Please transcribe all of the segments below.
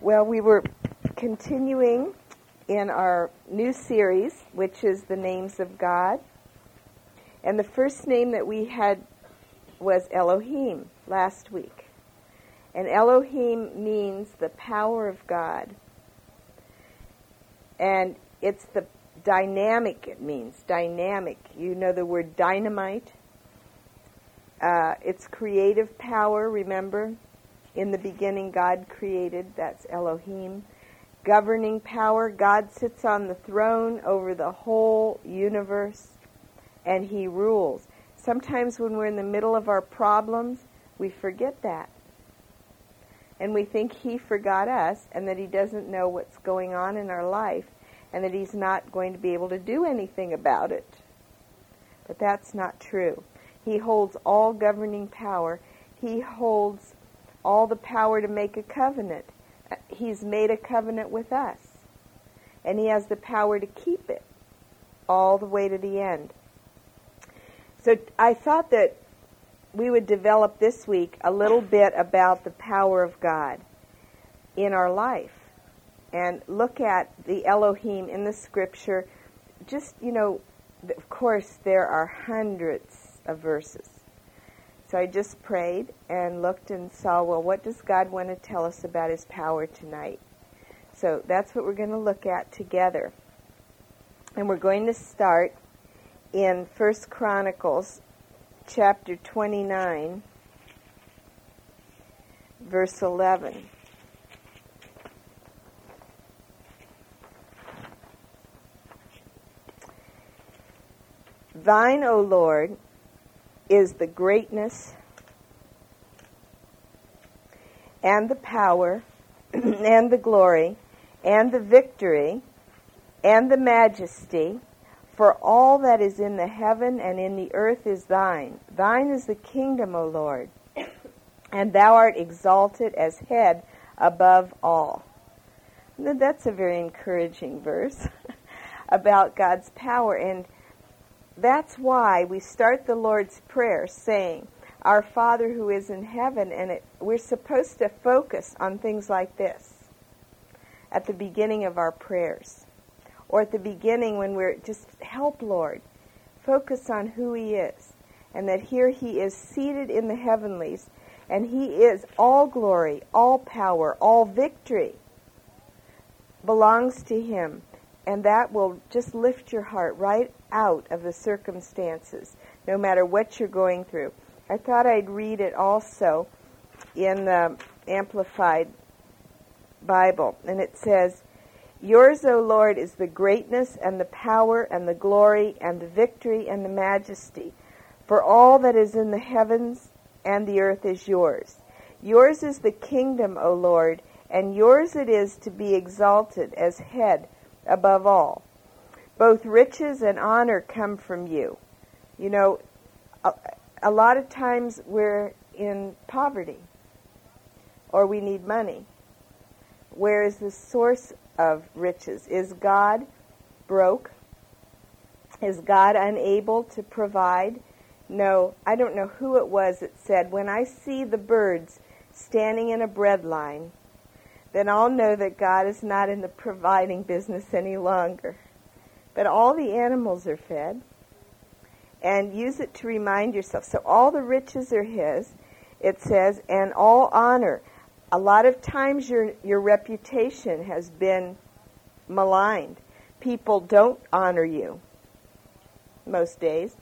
Well, we were continuing in our new series, which is the names of God. And the first name that we had was Elohim last week. And Elohim means the power of God. And it's the dynamic, it means dynamic. You know the word dynamite? It's creative power, remember? In the beginning, God created, that's Elohim. Governing power, God sits on the throne over the whole universe, and He rules. Sometimes when we're in the middle of our problems, we forget that. And we think He forgot us, and that He doesn't know what's going on in our life, and that He's not going to be able to do anything about it. But that's not true. He holds all governing power. He holds all the power to make a covenant. He's made a covenant with us. And He has the power to keep it all the way to the end. So I thought that we would develop this week a little bit about the power of God in our life. And look at the Elohim in the Scripture. Just, of course, there are hundreds of verses. So I just prayed and looked and saw, well, what does God want to tell us about His power tonight? So that's what we're going to look at together. And we're going to start in 1 Chronicles chapter 29, verse 11. Thine, O Lord, is the greatness and the power and the glory and the victory and the majesty, for all that is in the heaven and in the earth is thine. Thine is the kingdom, O Lord, and thou art exalted as head above all. Now, that's a very encouraging verse about God's power, and that's why we start the Lord's Prayer saying, Our Father who is in heaven, and we're supposed to focus on things like this at the beginning of our prayers, or at the beginning when we're just, help Lord, focus on who He is, and that here He is seated in the heavenlies, and He is all glory, all power, all victory belongs to Him. And that will just lift your heart right out of the circumstances, no matter what you're going through. I thought I'd read it also in the Amplified Bible. And it says, Yours, O Lord, is the greatness and the power and the glory and the victory and the majesty. For all that is in the heavens and the earth is yours. Yours is the kingdom, O Lord, and yours it is to be exalted as head above all. Both riches and honor come from you. A lot of times we're in poverty, or we need money. Where is the source of riches? Is God broke? Is God unable to provide? No, I don't know who it was that said, when I see the birds standing in a bread line, then I'll know that God is not in the providing business any longer. But all the animals are fed. And use it to remind yourself. So all the riches are His, it says, and all honor. A lot of times your reputation has been maligned. People don't honor you most days.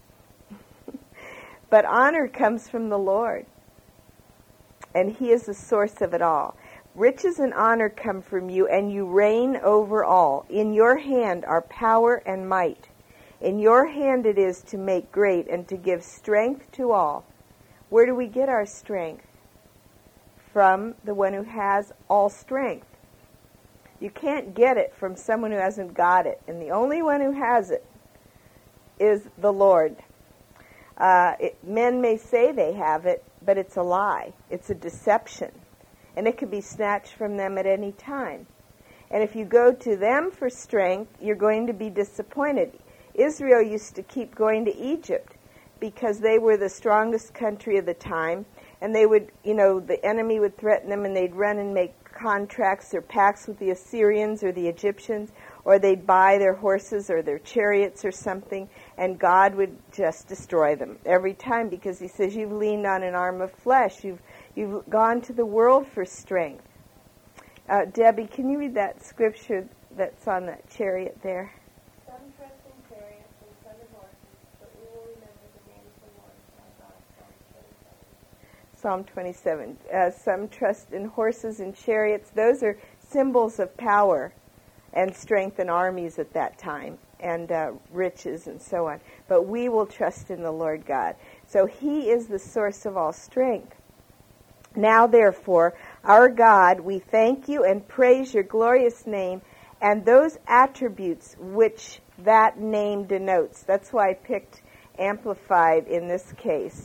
But honor comes from the Lord. And He is the source of it all. Riches and honor come from you, and you reign over all. In your hand are power and might. In your hand it is to make great and to give strength to all. Where do we get our strength? From the one who has all strength. You can't get it from someone who hasn't got it. And the only one who has it is the Lord. Men may say they have it, but it's a lie. It's a deception. And it can be snatched from them at any time. And if you go to them for strength, you're going to be disappointed. Israel used to keep going to Egypt because they were the strongest country of the time, and they would, the enemy would threaten them, and they'd run and make contracts or pacts with the Assyrians or the Egyptians, or they'd buy their horses or their chariots or something, and God would just destroy them every time, because he says, you've leaned on an arm of flesh. You've gone to the world for strength. Debbie, can you read that scripture that's on that chariot there? Some trust in chariots and some in horses, but we will remember the name of the Lord our God. Psalm 27. Some trust in horses and chariots. Those are symbols of power and strength and armies at that time, and riches and so on. But we will trust in the Lord God. So he is the source of all strength. Now, therefore, our God, we thank you and praise your glorious name and those attributes which that name denotes. That's why I picked Amplified in this case.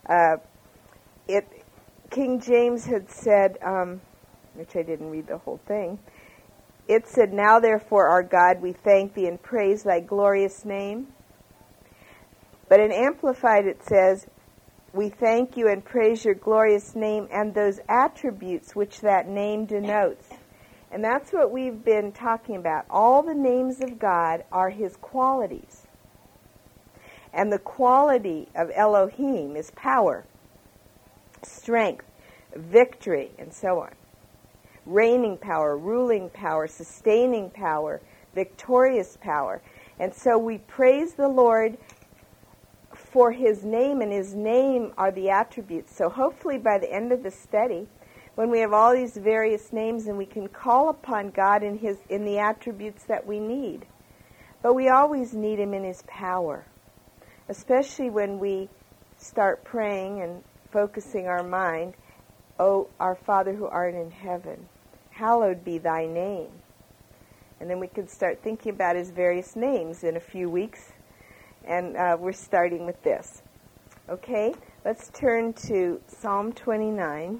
King James had said, which I didn't read the whole thing, it said, now therefore, our God, we thank thee and praise thy glorious name. But in Amplified it says, we thank you and praise your glorious name and those attributes which that name denotes. And that's what we've been talking about. All the names of God are his qualities. And the quality of Elohim is power, strength, victory, and so on. Reigning power, ruling power, sustaining power, victorious power. And so we praise the Lord for his name, and his name are the attributes. So hopefully by the end of the study, when we have all these various names, and we can call upon God in the attributes that we need. But we always need him in his power, especially when we start praying and focusing our mind. Oh, our Father who art in heaven, hallowed be thy name. And then we can start thinking about his various names in a few weeks. And we're starting with this. Okay, let's turn to Psalm 29.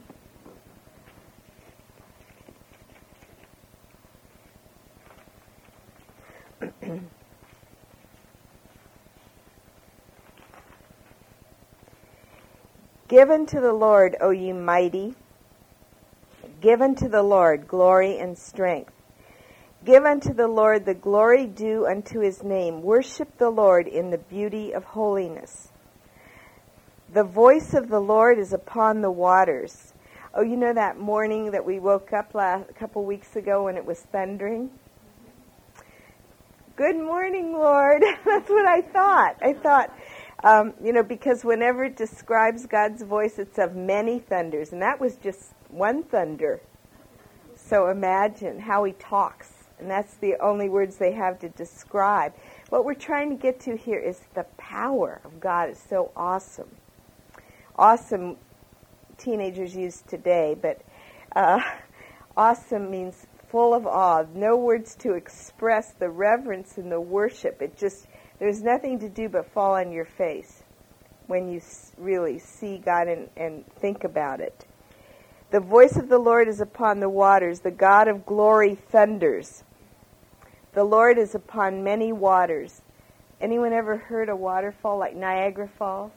Give unto the Lord, O ye mighty. Give unto the Lord glory and strength. Give unto the Lord the glory due unto his name. Worship the Lord in the beauty of holiness. The voice of the Lord is upon the waters. Oh, you know that morning that we woke up a couple weeks ago when it was thundering? Good morning, Lord. That's what I thought. I thought, because whenever it describes God's voice, it's of many thunders. And that was just one thunder. So imagine how he talks. And that's the only words they have to describe. What we're trying to get to here is the power of God is so awesome. Awesome, teenagers use today, but awesome means full of awe. No words to express the reverence and the worship. There's nothing to do but fall on your face when you really see God and think about it. The voice of the Lord is upon the waters. The God of glory thunders. The Lord is upon many waters. Anyone ever heard a waterfall like Niagara Falls?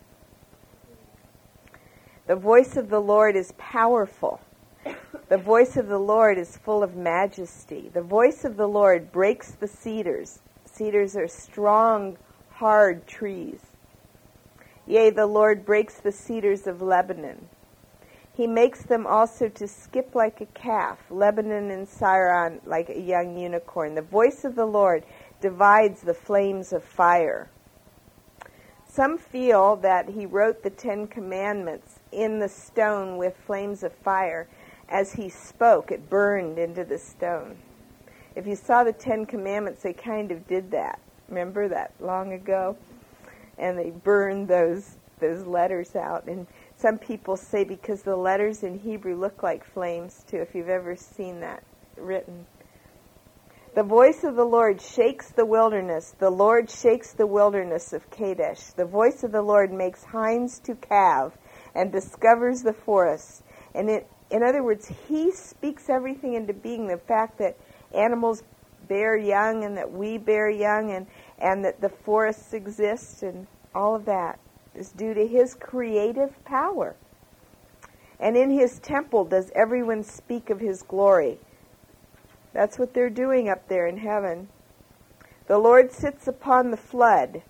The voice of the Lord is powerful. The voice of the Lord is full of majesty. The voice of the Lord breaks the cedars. Cedars are strong, hard trees. Yea, the Lord breaks the cedars of Lebanon. He makes them also to skip like a calf, Lebanon and Sirion like a young unicorn. The voice of the Lord divides the flames of fire. Some feel that he wrote the 10 Commandments in the stone with flames of fire. As he spoke, it burned into the stone. If you saw the 10 Commandments, they kind of did that. Remember that long ago? And they burned those letters out. And some people say because the letters in Hebrew look like flames too, if you've ever seen that written. The voice of the Lord shakes the wilderness. The Lord shakes the wilderness of Kadesh. The voice of the Lord makes hinds to calve and discovers the forests. And in other words, he speaks everything into being. The fact that animals bear young and that we bear young and that the forests exist and all of that is due to his creative power. And in his temple does everyone speak of his glory. That's what they're doing up there in heaven. The Lord sits upon the flood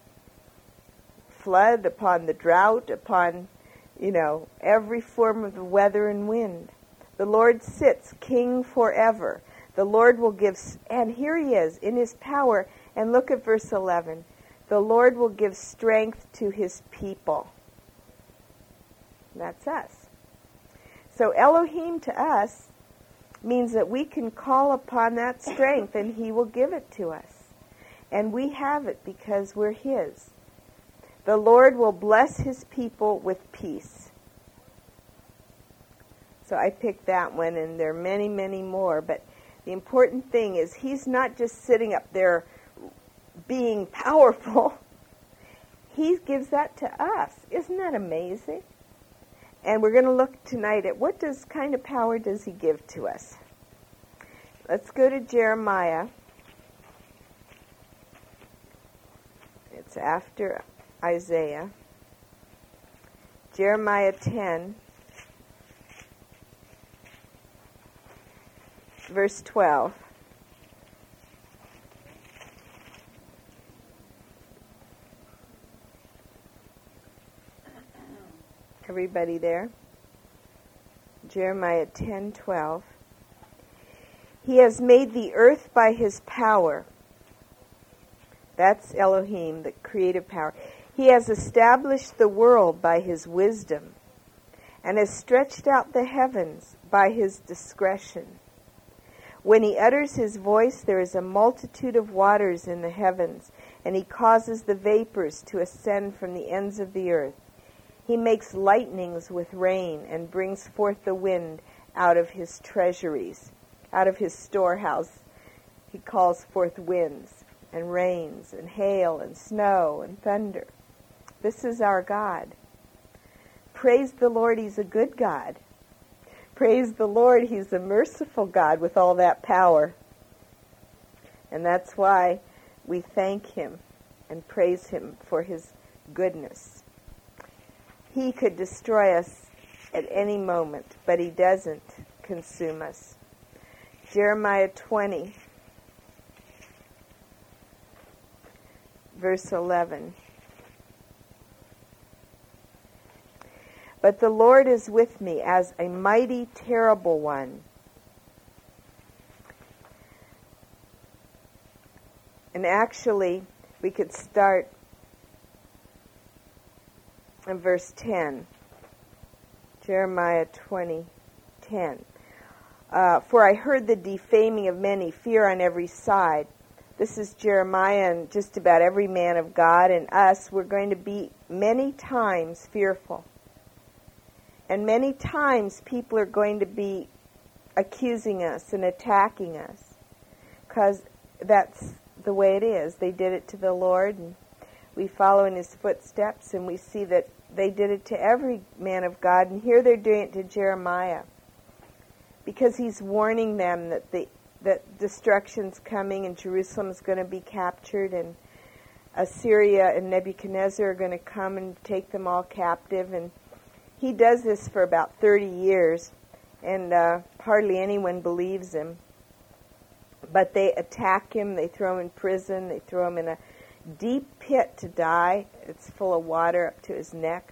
upon the drought, upon, every form of the weather and wind. The Lord sits king forever. The Lord will give, and here he is in his power. And look at verse 11. The Lord will give strength to his people. That's us. So Elohim to us means that we can call upon that strength and he will give it to us. And we have it because we're his. The Lord will bless his people with peace. So I picked that one, and there are many, many more. But the important thing is he's not just sitting up there being powerful. He gives that to us. Isn't that amazing? And we're going to look tonight at what kind of power does he give to us. Let's go to Jeremiah. It's after Isaiah. Jeremiah 10, verse 12. Everybody there? Jeremiah 10:12. He has made the earth by his power. That's Elohim, the creative power. He has established the world by his wisdom and has stretched out the heavens by his discretion. When he utters his voice, there is a multitude of waters in the heavens, and he causes the vapors to ascend from the ends of the earth. He makes lightnings with rain and brings forth the wind out of his treasuries, out of his storehouse. He calls forth winds and rains and hail and snow and thunder. This is our God. Praise the Lord, he's a good God. Praise the Lord, he's a merciful God with all that power. And that's why we thank him and praise him for his goodness. He could destroy us at any moment, but he doesn't consume us. Jeremiah 20, verse 11. But the Lord is with me as a mighty, terrible one. And actually, we could start in verse 10. Jeremiah 20:10. For I heard the defaming of many, fear on every side. This is Jeremiah and just about every man of God and us. We're going to be many times fearful. And many times people are going to be accusing us and attacking us. Because that's the way it is. They did it to the Lord, and we follow in his footsteps, and we see that they did it to every man of God. And here they're doing it to Jeremiah. Because he's warning them that destruction's coming and Jerusalem's going to be captured, and Assyria and Nebuchadnezzar are going to come and take them all captive. And he does this for about 30 years, and hardly anyone believes him. But they attack him, they throw him in prison, they throw him in a deep pit to die. It's full of water up to his neck.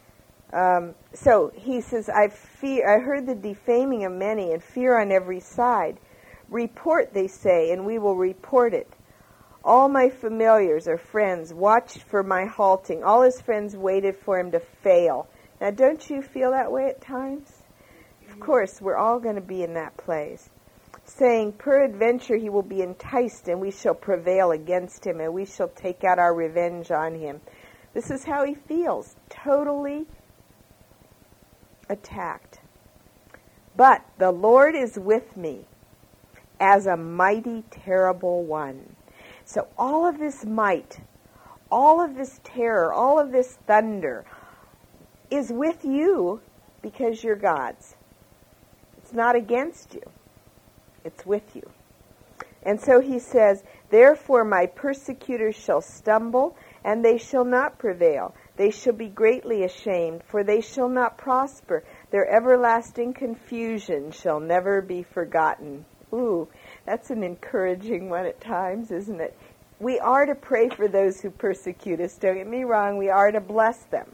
So he says, I heard the defaming of many and fear on every side. Report, they say, and we will report it. All my familiars or friends watched for my halting. All his friends waited for him to fail. Now, don't you feel that way at times? Of course, we're all going to be in that place. Saying, peradventure he will be enticed, and we shall prevail against him, and we shall take out our revenge on him. This is how he feels, totally attacked. But the Lord is with me as a mighty, terrible one. So all of this might, all of this terror, all of this thunder is with you because you're God's. It's not against you. It's with you. And so he says, therefore my persecutors shall stumble, and they shall not prevail. They shall be greatly ashamed, for they shall not prosper. Their everlasting confusion shall never be forgotten. Ooh, that's an encouraging one at times, isn't it? We are to pray for those who persecute us. Don't get me wrong. We are to bless them.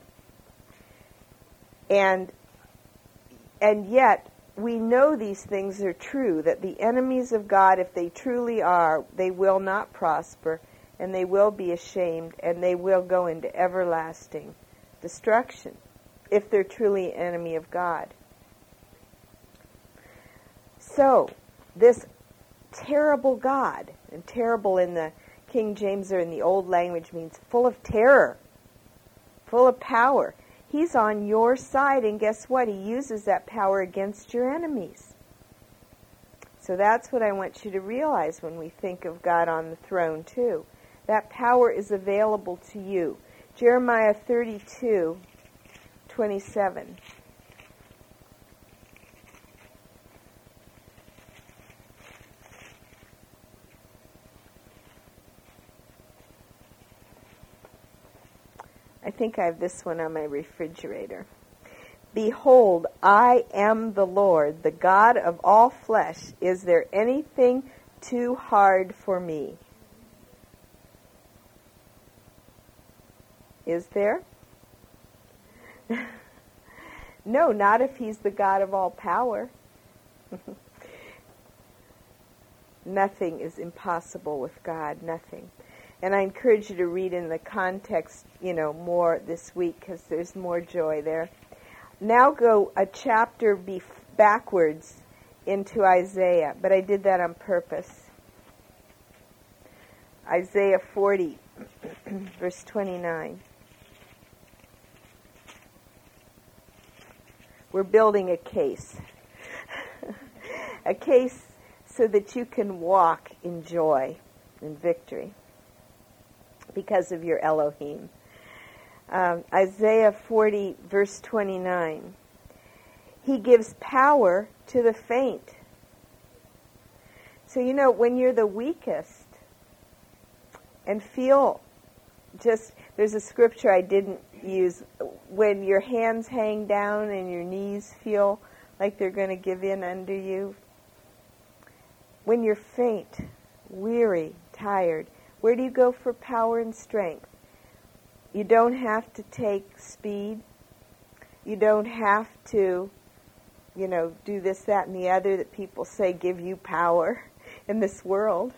And yet, we know these things are true, that the enemies of God, if they truly are, they will not prosper, and they will be ashamed, and they will go into everlasting destruction, if they're truly enemy of God. So, this terrible God, and terrible in the King James or in the old language means full of terror, full of power. He's on your side, and guess what? He uses that power against your enemies. So that's what I want you to realize when we think of God on the throne, too. That power is available to you. Jeremiah 32:27. I think I have this one on my refrigerator. Behold, I am the Lord, the God of all flesh. Is there anything too hard for me? Is there? No, not if he's the God of all power. Nothing is impossible with God, nothing. And I encourage you to read in the context, more this week, because there's more joy there. Now go a chapter backwards into Isaiah, but I did that on purpose. Isaiah 40, verse 29. We're building a case. A case so that you can walk in joy and victory because of your Elohim. Isaiah 40, verse 29. He gives power to the faint. So, when you're the weakest and feel there's a scripture I didn't use, when your hands hang down and your knees feel like they're going to give in under you. When you're faint, weary, tired, where do you go for power and strength? You don't have to take speed. You don't have to, do this, that, and the other that people say give you power in this world.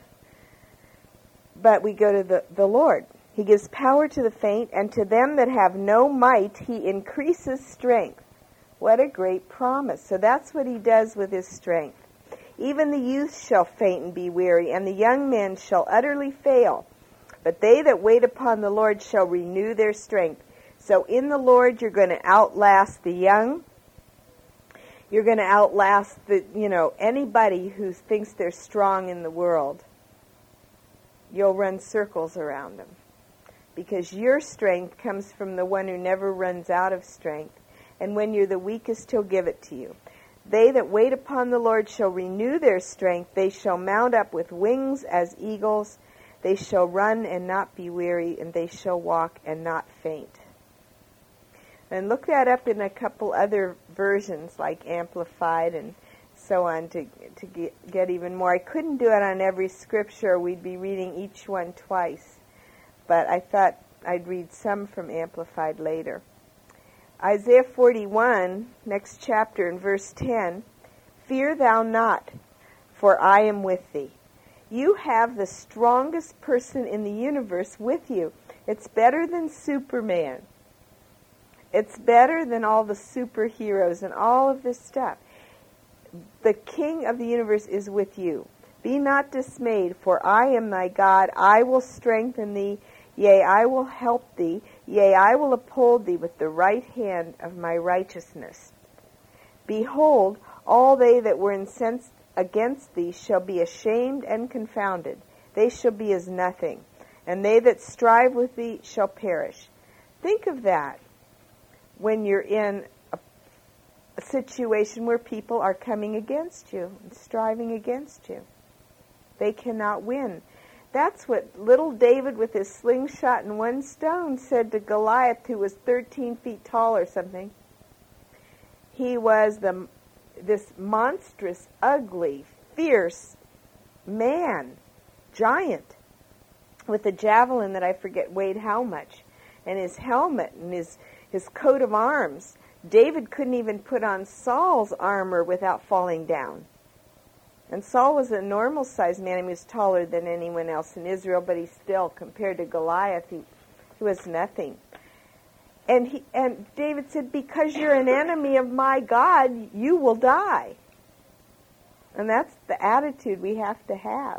But we go to the Lord. He gives power to the faint, and to them that have no might, he increases strength. What a great promise. So that's what he does with his strength. Even the youth shall faint and be weary, and the young men shall utterly fail. But they that wait upon the Lord shall renew their strength. So in the Lord, you're going to outlast the young. You're going to outlast anybody who thinks they're strong in the world. You'll run circles around them. Because your strength comes from the one who never runs out of strength. And when you're the weakest, he'll give it to you. They that wait upon the Lord shall renew their strength. They shall mount up with wings as eagles. They shall run and not be weary, and they shall walk and not faint. And look that up in a couple other versions, like Amplified and so on, to get even more. I couldn't do it on every scripture. We'd be reading each one twice. But I thought I'd read some from Amplified later. Isaiah 41, next chapter, in verse 10, Fear thou not, for I am with thee. You have the strongest person in the universe with you. It's better than Superman. It's better than all the superheroes and all of this stuff. The King of the universe is with you. Be not dismayed, for I am thy God. I will strengthen thee. Yea, I will help thee. Yea, I will uphold thee with the right hand of my righteousness. Behold, all they that were incensed against thee shall be ashamed and confounded. They shall be as nothing. And they that strive with thee shall perish. Think of that when you're in a situation where people are coming against you and striving against you. They cannot win. That's what little David with his slingshot and one stone said to Goliath, who was 13 feet tall or something. He was this monstrous, ugly, fierce man, giant, with a javelin that I forget weighed how much, and his helmet and his coat of arms. David couldn't even put on Saul's armor without falling down. And Saul was a normal-sized man. He was taller than anyone else in Israel, but he still, compared to Goliath, he was nothing. And David said, because you're an enemy of my God, you will die. And that's the attitude we have to have.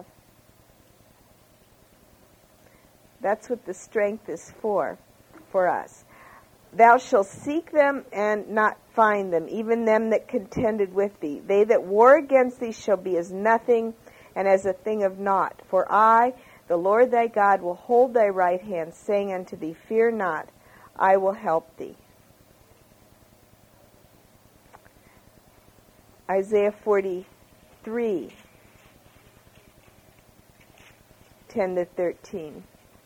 That's what the strength is for us. Thou shalt seek them and not find them, even them that contended with thee. They that war against thee shall be as nothing and as a thing of naught. For I, the Lord thy God, will hold thy right hand, saying unto thee, fear not, I will help thee. Isaiah 43, 10-13.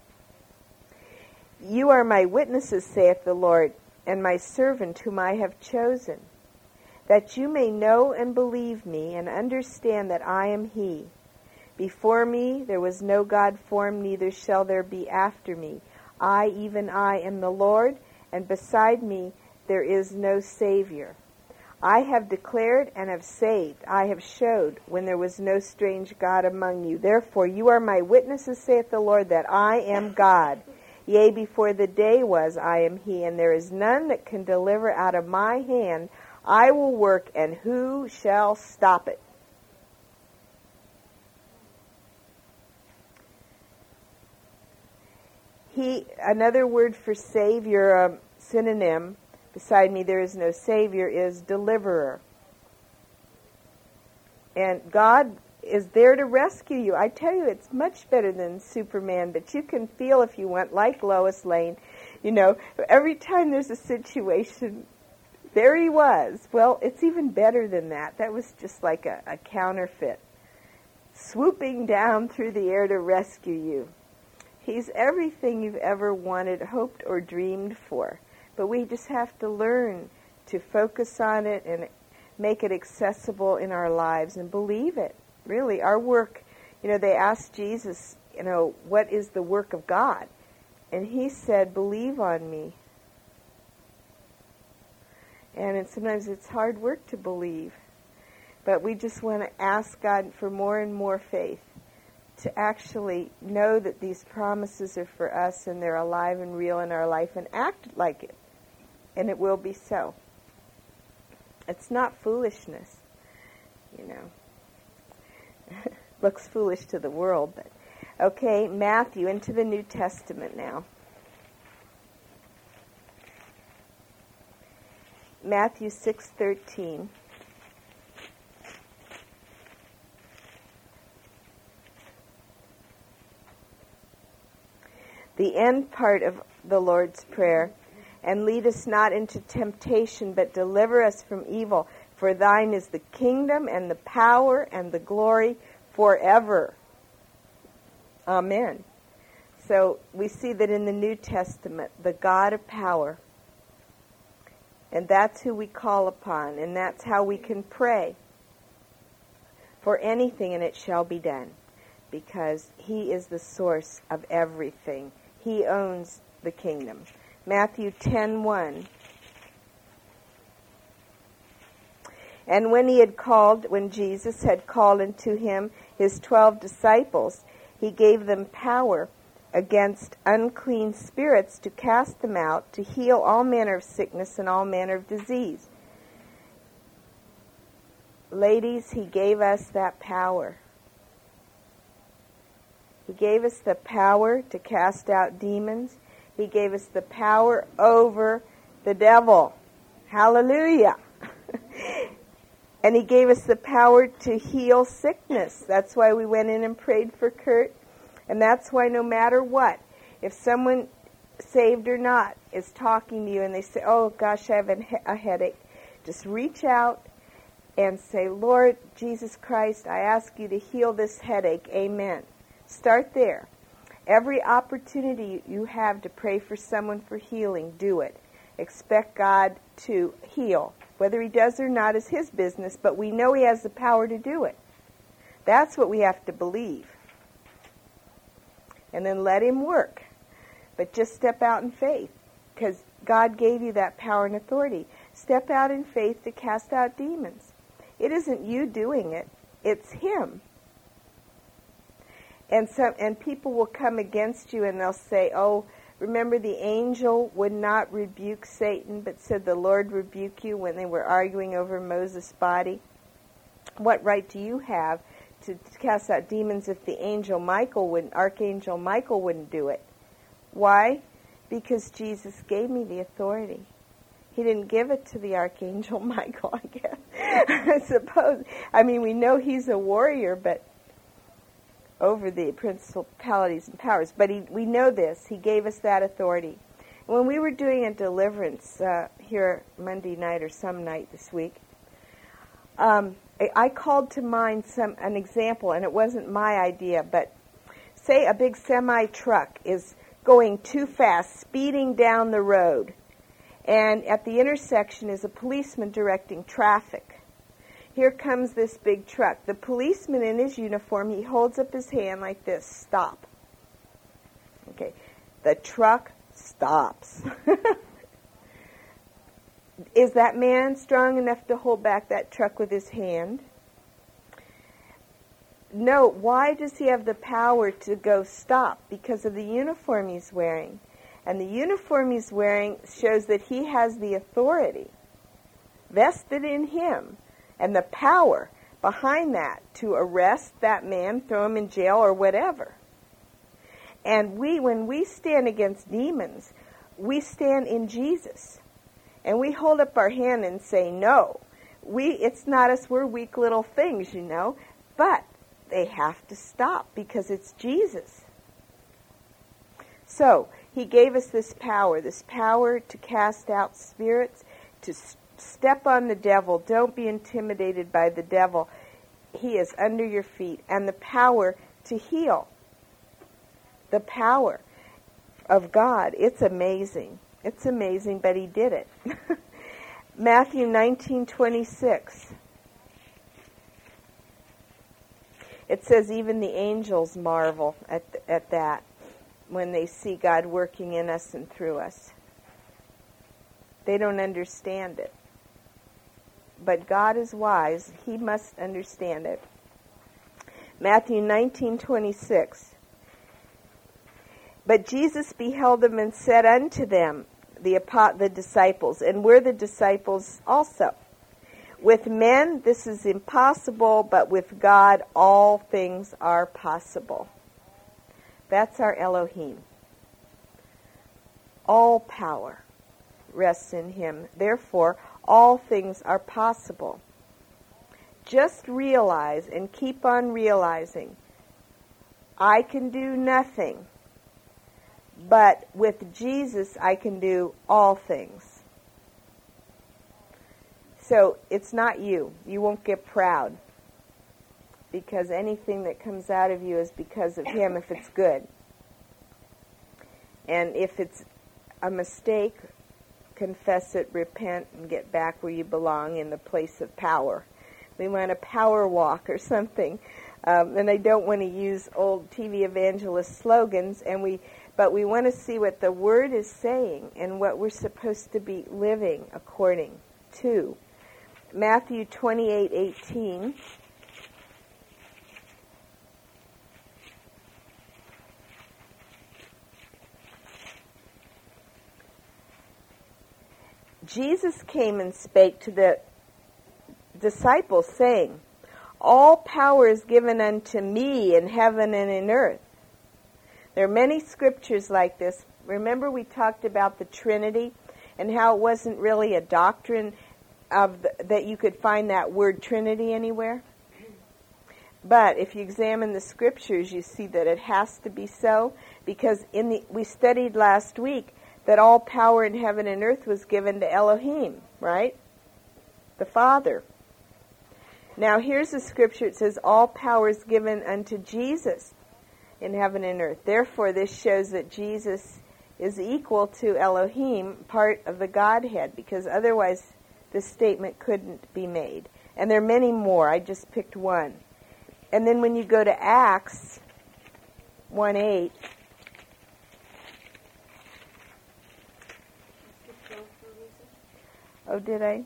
You are my witnesses, saith the Lord, and my servant whom I have chosen, that you may know and believe me, and understand that I am he. Before me there was no God formed, neither shall there be after me. I, even I, am the Lord, and beside me there is no Savior. I have declared and have saved. I have showed when there was no strange God among you. Therefore you are my witnesses, saith the Lord, that I am God. Yea, before the day was, I am he, and there is none that can deliver out of my hand. I will work, and who shall stop it? Another word for Savior, a synonym, beside me there is no Savior, is deliverer. And God is there to rescue you. I tell you, it's much better than Superman, but you can feel, if you want, like Lois Lane, every time there's a situation, there he was. Well, it's even better than that. That was just like a counterfeit, swooping down through the air to rescue you. He's everything you've ever wanted, hoped, or dreamed for. But we just have to learn to focus on it and make it accessible in our lives and believe it. Really, our work, they asked Jesus, what is the work of God? And he said, believe on me. And sometimes it's hard work to believe. But we just want to ask God for more and more faith to actually know that these promises are for us and they're alive and real in our life, and act like it. And it will be so. It's not foolishness, Looks foolish to the world, but okay, Matthew, into the New Testament now. Matthew 6:13. The end part of the Lord's Prayer. And lead us not into temptation, but deliver us from evil. For thine is the kingdom and the power and the glory forever. Amen. So we see that in the New Testament, the God of power, and that's who we call upon, and that's how we can pray for anything, and it shall be done, because he is the source of everything. He owns the kingdom. Matthew 10:1. And when Jesus had called unto him his 12 disciples, he gave them power against unclean spirits to cast them out, to heal all manner of sickness and all manner of disease. Ladies, he gave us that power. He gave us the power to cast out demons. He gave us the power over the devil. Hallelujah. And he gave us the power to heal sickness. That's why we went in and prayed for Kurt. And that's why no matter what, if someone, saved or not, is talking to you and they say, oh gosh, I have a headache, just reach out and say, Lord Jesus Christ, I ask you to heal this headache. Amen. Start there. Every opportunity you have to pray for someone for healing, do it. Expect God to heal Whether he does or not is his business, but we know he has the power to do it. That's what we have to believe. And then let him work. But just step out in faith, because God gave you that power and authority. Step out in faith to cast out demons. It isn't you doing it, it's him. And people will come against you and they'll say, oh, remember the angel would not rebuke Satan, but said the Lord rebuke you when they were arguing over Moses' body. What right do you have to cast out demons if the Archangel Michael wouldn't do it? Why? Because Jesus gave me the authority. He didn't give it to the Archangel Michael, I guess. I suppose. I mean, we know he's a warrior, but over the principalities and powers. But we know this. He gave us that authority. When we were doing a deliverance here Monday night or some night this week, I called to mind an example, and it wasn't my idea, but say a big semi-truck is going too fast, speeding down the road, and at the intersection is a policeman directing traffic. Here comes this big truck. The policeman in his uniform, he holds up his hand like this, stop. Okay, the truck stops. Is that man strong enough to hold back that truck with his hand? No. Why does he have the power to go stop? Because of the uniform he's wearing. And the uniform he's wearing shows that he has the authority vested in him and the power behind that to arrest that man, throw him in jail or whatever. And when we stand against demons, we stand in Jesus. And we hold up our hand and say, no, it's not us, we're weak little things, but they have to stop because it's Jesus. So, he gave us this power to cast out spirits, to step on the devil. Don't be intimidated by the devil. He is under your feet. And the power to heal. The power of God. It's amazing. It's amazing, but he did it. Matthew 19:26. It says even the angels marvel at that when they see God working in us and through us. They don't understand it. But God is wise. He must understand it. Matthew 19:26. But Jesus beheld them and said unto them, the disciples, and we're the disciples also, with men this is impossible, but with God all things are possible. That's our Elohim. All power rests in him. Therefore, all things are possible. Just realize and keep on realizing, I can do nothing, but with Jesus I can do all things. So it's not you. You won't get proud, because anything that comes out of you is because of him if it's good. And if it's a mistake, confess it, repent, and get back where you belong in the place of power. We want a power walk or something. And I don't want to use old TV evangelist slogans, but we want to see what the Word is saying and what we're supposed to be living according to. Matthew 28:18. Jesus came and spake to the disciples, saying, all power is given unto me in heaven and in earth. There are many scriptures like this. Remember we talked about the Trinity and how it wasn't really a doctrine that you could find that word Trinity anywhere? But if you examine the scriptures, you see that it has to be so, because we studied last week that all power in heaven and earth was given to Elohim, right? The Father. Now here's a scripture. It says, all power is given unto Jesus in heaven and earth. Therefore, this shows that Jesus is equal to Elohim, part of the Godhead, because otherwise this statement couldn't be made. And there are many more. I just picked one. And then when you go to Acts 1:8, oh, did I?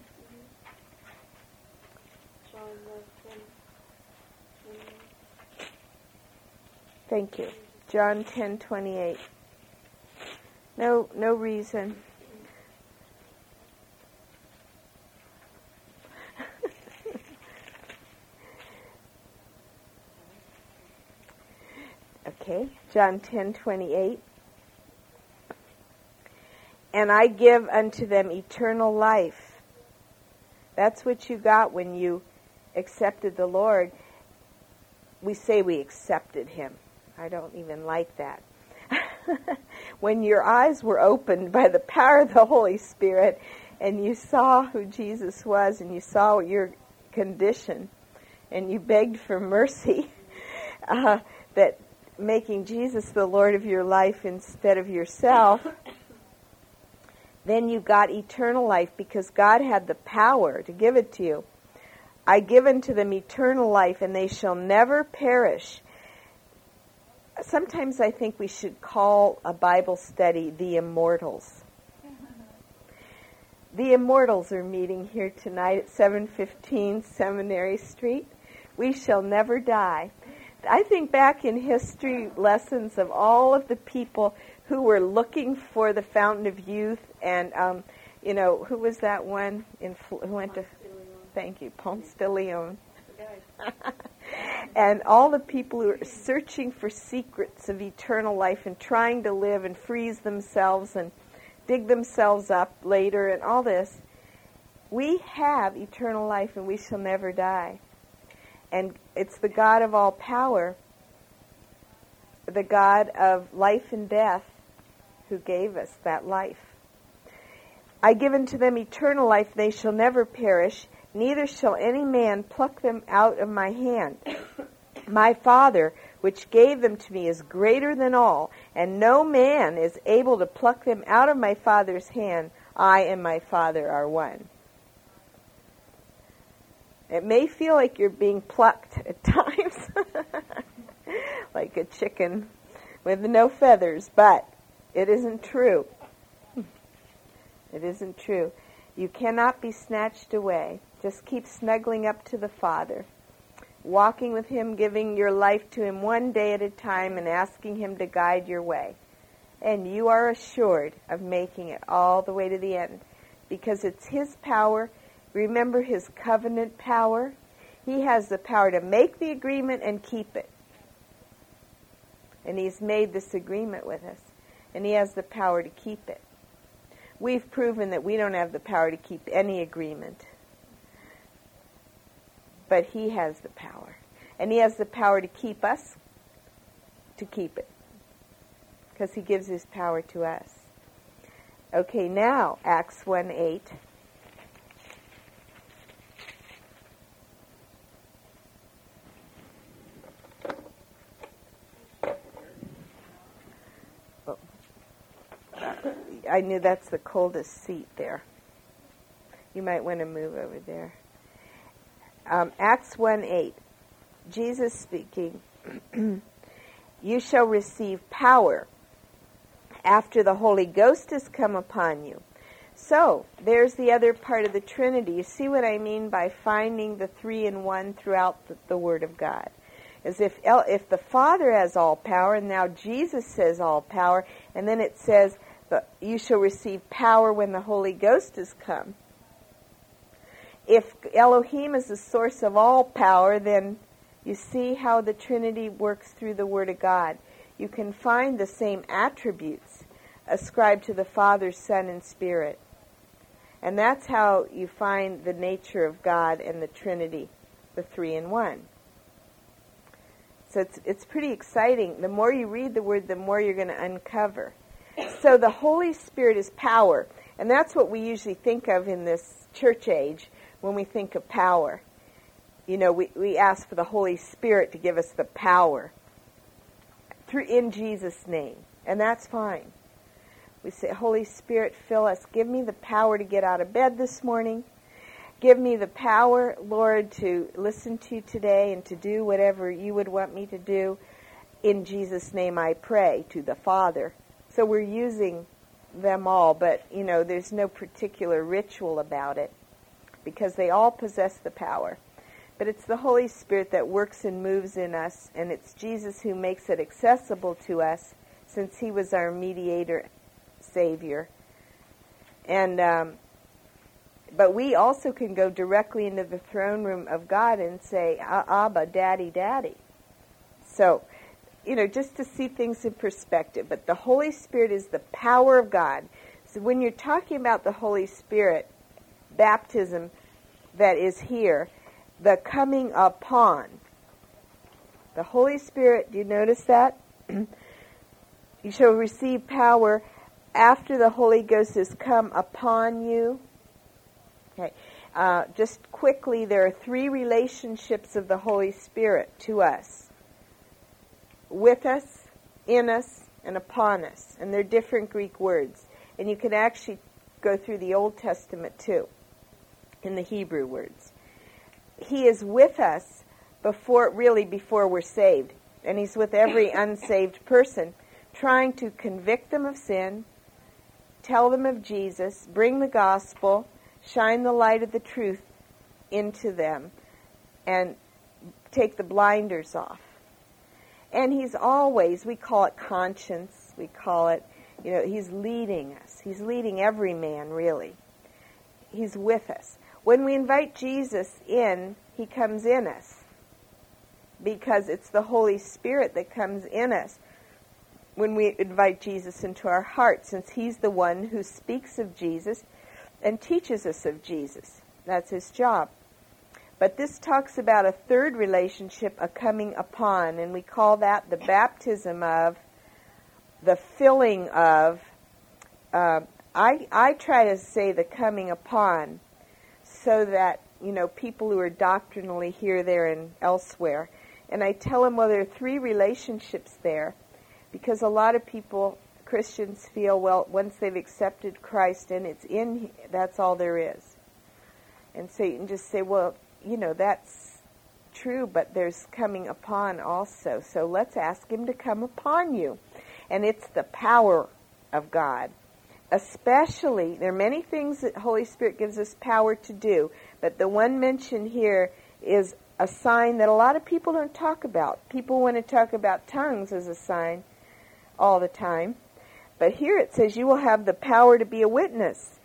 Thank you. John 10:28. No reason. Okay, John 10:28. And I give unto them eternal life. That's what you got when you accepted the Lord. We say we accepted Him. I don't even like that. When your eyes were opened by the power of the Holy Spirit and you saw who Jesus was and you saw your condition and you begged for mercy, that making Jesus the Lord of your life instead of yourself, then you got eternal life because God had the power to give it to you. I give unto them eternal life, and they shall never perish. Sometimes I think we should call a Bible study The Immortals. The Immortals are meeting here tonight at 715 Seminary Street. We shall never die. I think back in history lessons of all of the people who were looking for the fountain of youth, and who was that one who went to? Thank you, Ponce de Leon. And all the people who are searching for secrets of eternal life and trying to live and freeze themselves and dig themselves up later and all this. We have eternal life and we shall never die. And it's the God of all power, the God of life and death, who gave us that life. I give unto them eternal life, they shall never perish, neither shall any man pluck them out of my hand. My Father, which gave them to me, is greater than all, and no man is able to pluck them out of my Father's hand. I and my Father are one. It may feel like you're being plucked at times, like a chicken with no feathers, but it isn't true. It isn't true. You cannot be snatched away. Just keep snuggling up to the Father, walking with Him, giving your life to Him one day at a time and asking Him to guide your way. And you are assured of making it all the way to the end because it's His power. Remember His covenant power. He has the power to make the agreement and keep it. And He's made this agreement with us. And He has the power to keep it. We've proven that we don't have the power to keep any agreement. But He has the power. And He has the power to keep us, to keep it. Because He gives His power to us. Okay, now, Acts 1:8. I knew that's the coldest seat there. You might want to move over there. Acts 1:8. Jesus speaking. You shall receive power after the Holy Ghost has come upon you. So, there's the other part of the Trinity. You see what I mean by finding the three in one throughout the Word of God. As if the Father has all power, and now Jesus says all power, and then it says, you shall receive power when the Holy Ghost has come. If Elohim is the source of all power, then you see how the Trinity works through the Word of God. You can find the same attributes ascribed to the Father, Son, and Spirit. And that's how you find the nature of God and the Trinity, the three in one. So it's pretty exciting. The more you read the Word, the more you're going to uncover. So the Holy Spirit is power, and that's what we usually think of in this church age when we think of power. You know, we ask for the Holy Spirit to give us the power in Jesus' name, and that's fine. We say, Holy Spirit, fill us. Give me the power to get out of bed this morning. Give me the power, Lord, to listen to you today and to do whatever you would want me to do. In Jesus' name I pray, to the Father. So we're using them all, but, there's no particular ritual about it because they all possess the power. But it's the Holy Spirit that works and moves in us, and it's Jesus who makes it accessible to us since he was our mediator, Savior. And but we also can go directly into the throne room of God and say, Abba, Daddy, Daddy. So, just to see things in perspective. But the Holy Spirit is the power of God. So when you're talking about the Holy Spirit, baptism that is here, the coming upon. The Holy Spirit, do you notice that? You shall receive power after the Holy Ghost has come upon you. Okay. Just quickly, there are 3 relationships of the Holy Spirit to us. With us, in us, and upon us. And they're different Greek words. And you can actually go through the Old Testament too, in the Hebrew words. He is with us before we're saved. And he's with every unsaved person, trying to convict them of sin, tell them of Jesus, bring the gospel, shine the light of the truth into them, and take the blinders off. And he's always, we call it conscience, we call it, he's leading us. He's leading every man, really. He's with us. When we invite Jesus in, he comes in us, because it's the Holy Spirit that comes in us when we invite Jesus into our heart, since he's the one who speaks of Jesus and teaches us of Jesus. That's his job. But this talks about a third relationship, a coming upon, and we call that the baptism of, the filling of. I try to say the coming upon so that, people who are doctrinally here, there, and elsewhere. And I tell them, well, there are 3 relationships there, because a lot of people, Christians, feel, well, once they've accepted Christ and it's in, that's all there is. And so you can just say, well, that's true, but there's coming upon also. So let's ask him to come upon you. And it's the power of God. Especially, there are many things that Holy Spirit gives us power to do, but the one mentioned here is a sign that a lot of people don't talk about. People want to talk about tongues as a sign all the time. But here it says you will have the power to be a witness.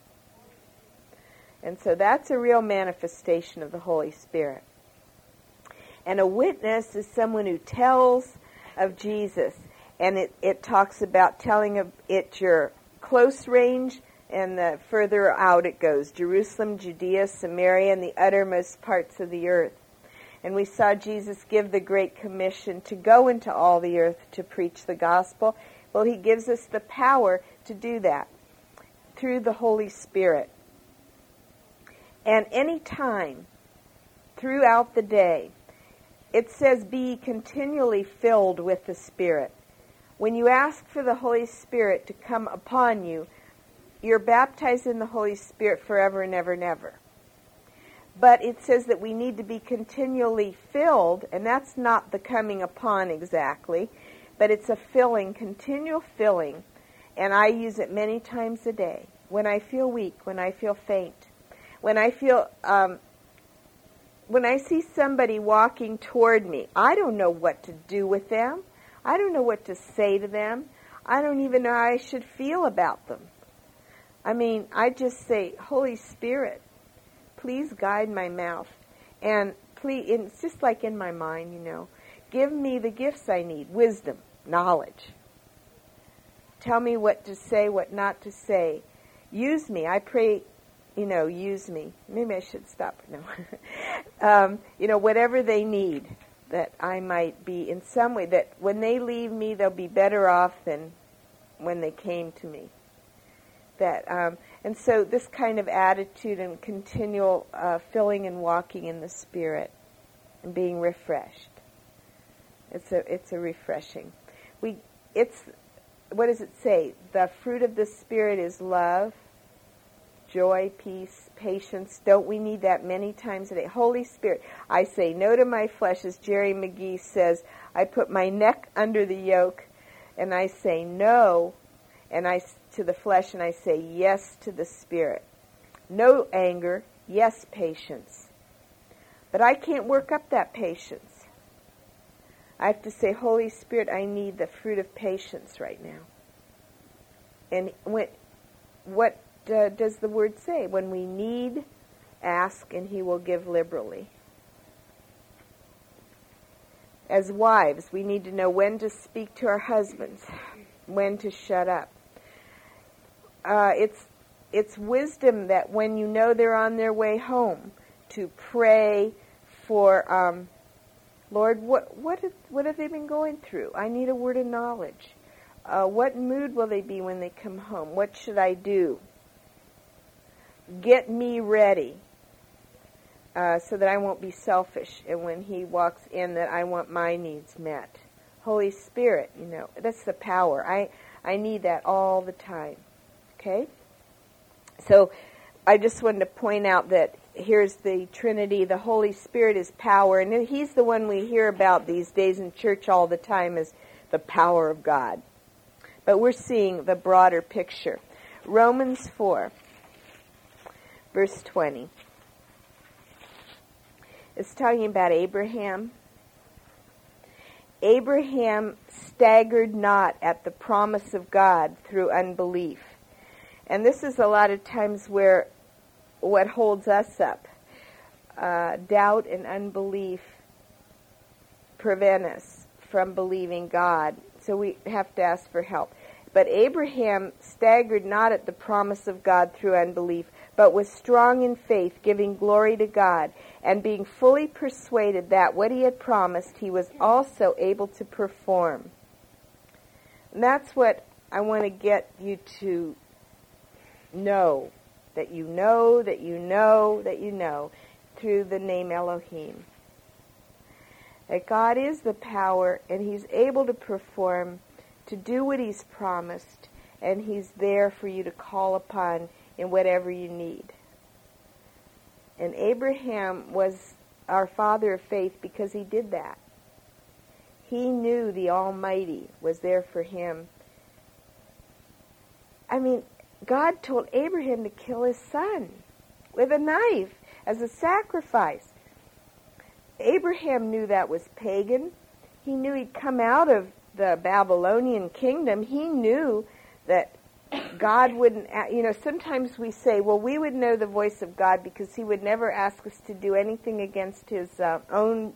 And so that's a real manifestation of the Holy Spirit. And a witness is someone who tells of Jesus. And it talks about telling of it your close range, and the further out it goes. Jerusalem, Judea, Samaria, and the uttermost parts of the earth. And we saw Jesus give the Great Commission to go into all the earth to preach the gospel. Well, he gives us the power to do that through the Holy Spirit. And any time throughout the day, it says, be continually filled with the Spirit. When you ask for the Holy Spirit to come upon you, you're baptized in the Holy Spirit forever and ever and ever. But it says that we need to be continually filled, and that's not the coming upon exactly, but it's a filling, continual filling, and I use it many times a day. When I feel weak, when I feel faint, when I feel, when I see somebody walking toward me, I don't know what to do with them. I don't know what to say to them. I don't even know how I should feel about them. I mean, I just say, Holy Spirit, please guide my mouth. And please, it's just like in my mind, give me the gifts I need, wisdom, knowledge. Tell me what to say, what not to say. Use me. I pray, use me. Maybe I should stop. No. Whatever they need, that I might be in some way, that when they leave me, they'll be better off than when they came to me. And so this kind of attitude and continual filling and walking in the Spirit and being refreshed. It's a refreshing. What does it say? The fruit of the Spirit is love, joy, peace, patience. Don't we need that many times a day? Holy Spirit, I say no to my flesh, as Jerry McGee says. I put my neck under the yoke, and I say no to the flesh, and I say yes to the Spirit. No anger, yes patience. But I can't work up that patience. I have to say, Holy Spirit, I need the fruit of patience right now. And what does the Word say? When we need, ask, and He will give liberally. As wives, we need to know when to speak to our husbands, when to shut up. It's wisdom that when you know they're on their way home, to pray for, Lord, what have they been going through? I need a word of knowledge. What mood will they be when they come home? What should I do? Get me ready so that I won't be selfish, and when He walks in that I want my needs met. Holy Spirit, that's the power. I need that all the time. Okay? So I just wanted to point out that here's the Trinity. The Holy Spirit is power, and He's the one we hear about these days in church all the time as the power of God. But we're seeing the broader picture. Romans 4, verse 20. It's talking about Abraham. Abraham staggered not at the promise of God through unbelief. And this is a lot of times where what holds us up. Doubt and unbelief prevent us from believing God. So we have to ask for help. But Abraham staggered not at the promise of God through unbelief, but was strong in faith, giving glory to God, and being fully persuaded that what he had promised he was also able to perform. And that's what I want to get you to know, that you know, that you know, that you know, through the name Elohim. That God is the power, and He's able to perform, to do what He's promised, and He's there for you to call upon in whatever you need. And Abraham was our father of faith because he did that. He knew the Almighty was there for him. I mean, God told Abraham to kill his son with a knife as a sacrifice. Abraham knew that was pagan. He knew he'd come out of the Babylonian kingdom. He knew that God wouldn't, sometimes we say, well, we would know the voice of God because He would never ask us to do anything against His own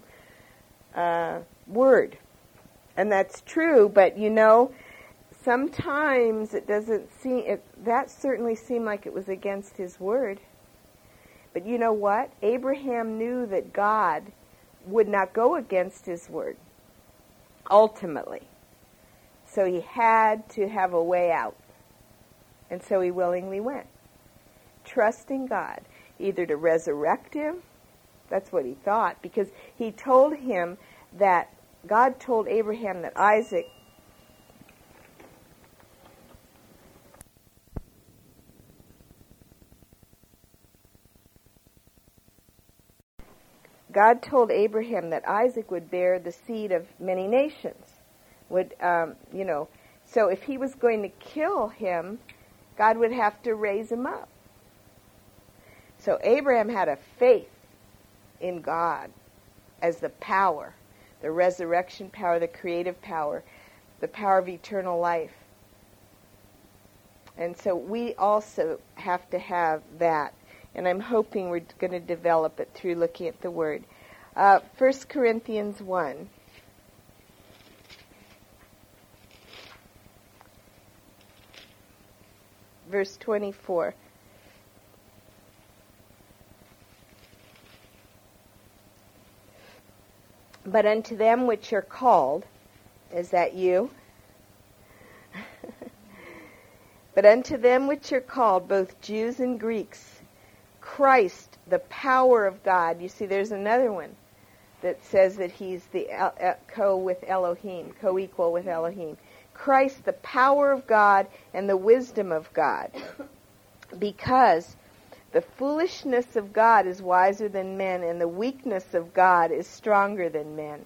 word. And that's true, but sometimes it doesn't seem, that certainly seemed like it was against His word. But you know what? Abraham knew that God would not go against His word, ultimately. So he had to have a way out. And so he willingly went, trusting God, either to resurrect him, that's what he thought, because He told him that, God told Abraham that God told Abraham that Isaac would bear the seed of many nations. So if he was going to kill him, God would have to raise him up. So Abraham had a faith in God as the power, the resurrection power, the creative power, the power of eternal life. And so we also have to have that. And I'm hoping we're going to develop it through looking at the Word. 1 Corinthians 1. Verse 24. But unto them which are called, is that you? But unto them which are called, both Jews and Greeks, Christ, the power of God. You see, there's another one that says that He's the co-equal with Elohim. Christ, the power of God and the wisdom of God. Because The foolishness of God is wiser than men, and the weakness of God is stronger than men.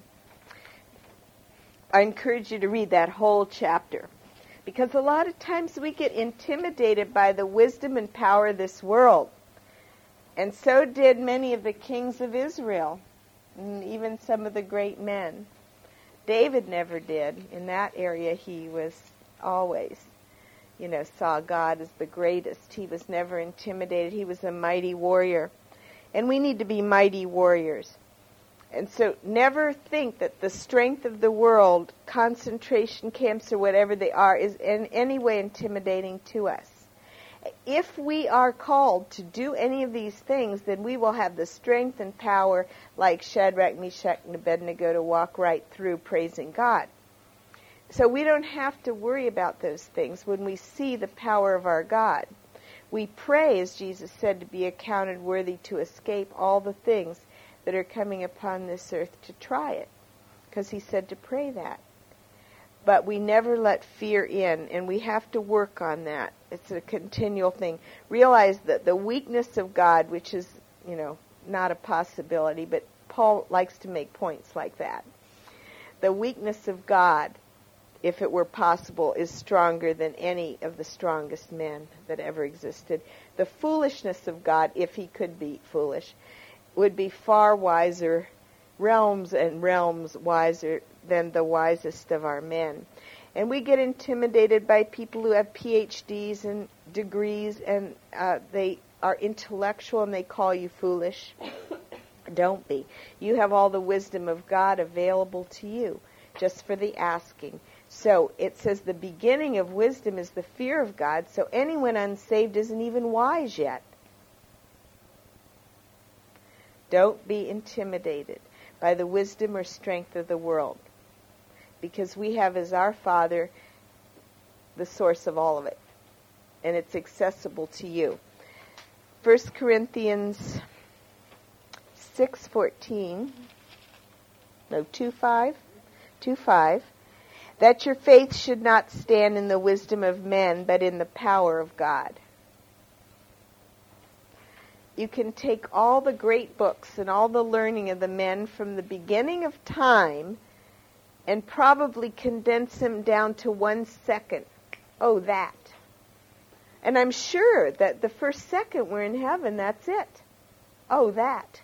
I encourage you to read that whole chapter, because a lot of times we get intimidated by the wisdom and power of this world. And so did many of the kings of Israel, and even some of the great men. David never did. In that area, he was always, saw God as the greatest. He was never intimidated. He was a mighty warrior. And we need to be mighty warriors. And so never think that the strength of the world, concentration camps or whatever they are, is in any way intimidating to us. If we are called to do any of these things, then we will have the strength and power like Shadrach, Meshach, and Abednego to walk right through praising God. So we don't have to worry about those things when we see the power of our God. We pray, as Jesus said, to be accounted worthy to escape all the things that are coming upon this earth to try it, because he said to pray that. But we never let fear in, and we have to work on that. It's a continual thing. Realize that the weakness of God, which is, not a possibility, but Paul likes to make points like that. The weakness of God, if it were possible, is stronger than any of the strongest men that ever existed. The foolishness of God, if he could be foolish, would be far wiser, realms and realms wiser than the wisest of our men. And we get intimidated by people who have PhDs and degrees, and they are intellectual, and they call you foolish. Don't be. You have all the wisdom of God available to you, just for the asking. So it says the beginning of wisdom is the fear of God, so anyone unsaved isn't even wise yet. Don't be intimidated by the wisdom or strength of the world, because we have as our Father the source of all of it, and it's accessible to you. 1 Corinthians 6:14, 2:5, that your faith should not stand in the wisdom of men, but in the power of God. You can take all the great books and all the learning of the men from the beginning of time and probably condense them down to 1 second. Oh, that. And I'm sure that the first second we're in heaven, that's it. Oh, that.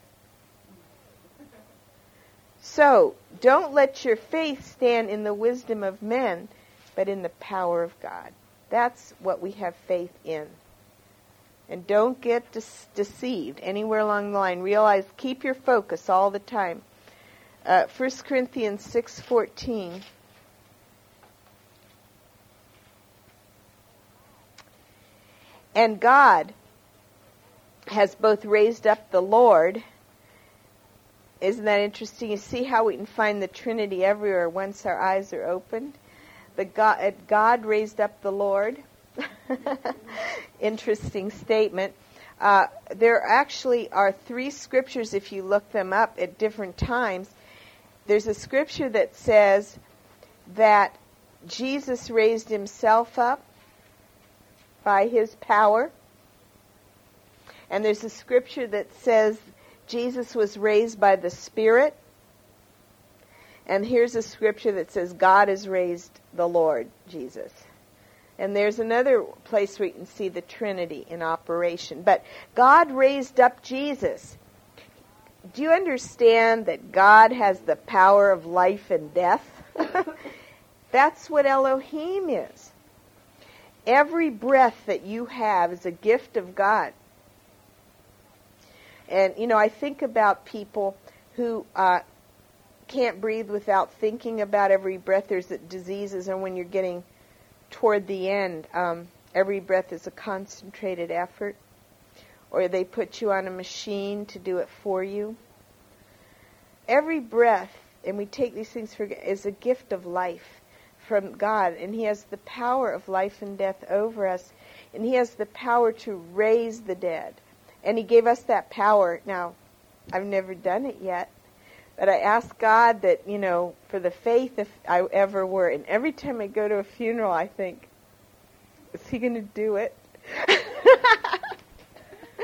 So, don't let your faith stand in the wisdom of men, but in the power of God. That's what we have faith in. And don't get deceived anywhere along the line. Realize, keep your focus all the time. 1 Corinthians 6:14. And God has both raised up the Lord. Isn't that interesting? You see how we can find the Trinity everywhere once our eyes are opened? God raised up the Lord. Interesting statement. There actually are 3 scriptures, if you look them up at different times. There's a scripture that says that Jesus raised himself up by his power. And there's a scripture that says Jesus was raised by the Spirit. And here's a scripture that says God has raised the Lord Jesus. And there's another place where you can see the Trinity in operation. But God raised up Jesus. Do you understand that God has the power of life and death? That's what Elohim is. Every breath that you have is a gift of God. And, I think about people who can't breathe without thinking about every breath. There's diseases, and when you're getting toward the end, every breath is a concentrated effort. Or they put you on a machine to do it for you. Every breath, and we take these things for granted, is a gift of life from God. And he has the power of life and death over us. And he has the power to raise the dead. And he gave us that power. Now, I've never done it yet. But I ask God that, for the faith, if I ever were. And every time I go to a funeral, I think, is he going to do it?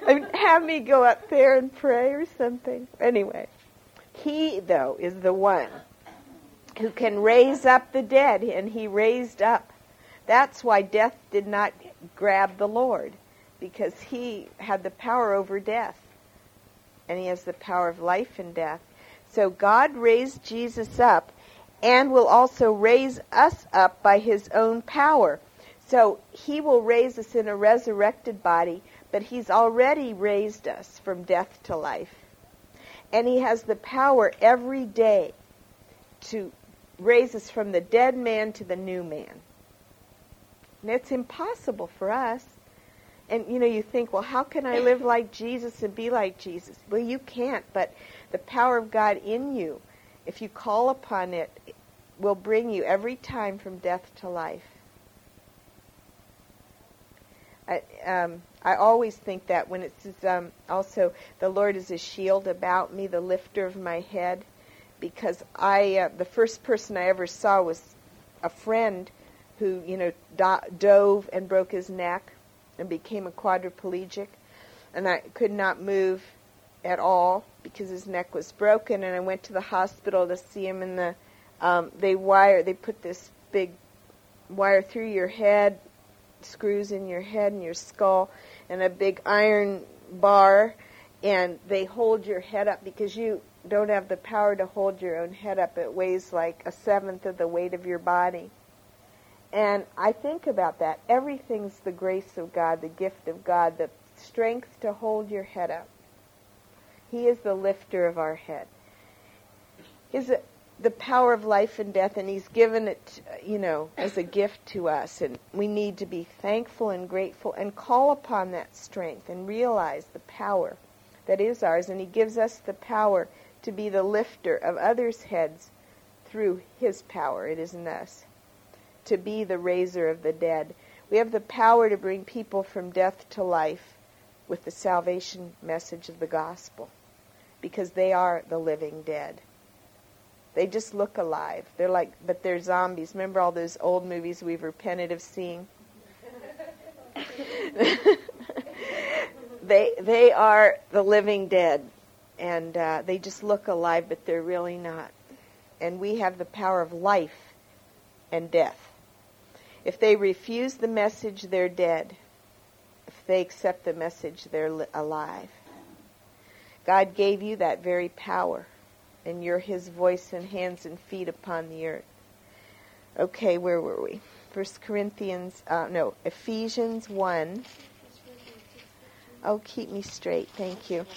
Have me go up there and pray or something. Anyway, he, though, is the one who can raise up the dead, and he raised up. That's why death did not grab the Lord, because he had the power over death, and he has the power of life and death. So God raised Jesus up and will also raise us up by his own power. So he will raise us in a resurrected body, but he's already raised us from death to life. And he has the power every day to raise us from the dead man to the new man. And it's impossible for us. And, you think, well, how can I live like Jesus and be like Jesus? Well, you can't, but the power of God in you, if you call upon it, will bring you every time from death to life. I always think that when it says also, the Lord is a shield about me, the lifter of my head, because the first person I ever saw was a friend who, dove and broke his neck and became a quadriplegic, and I could not move at all because his neck was broken, and I went to the hospital to see him, and they put this big wire through your head, screws in your head and your skull, and a big iron bar, and they hold your head up because you don't have the power to hold your own head up. It weighs like 1/7 of the weight of your body. And I think about that. Everything's the grace of God, the gift of God, the strength to hold your head up. He is the lifter of our head. He's the power of life and death, and he's given it, as a gift to us. And we need to be thankful and grateful and call upon that strength and realize the power that is ours. And he gives us the power to be the lifter of others' heads through his power. It isn't us. To be the raiser of the dead. We have the power to bring people from death to life with the salvation message of the gospel, because they are the living dead. They just look alive. But they're zombies. Remember all those old movies we've repented of seeing? They are the living dead, and they just look alive, but they're really not. And we have the power of life and death. If they refuse the message, they're dead. If they accept the message, they're alive. God gave you that very power, and you're his voice and hands and feet upon the earth. Okay, where were we? Ephesians 1. Oh, keep me straight, thank you.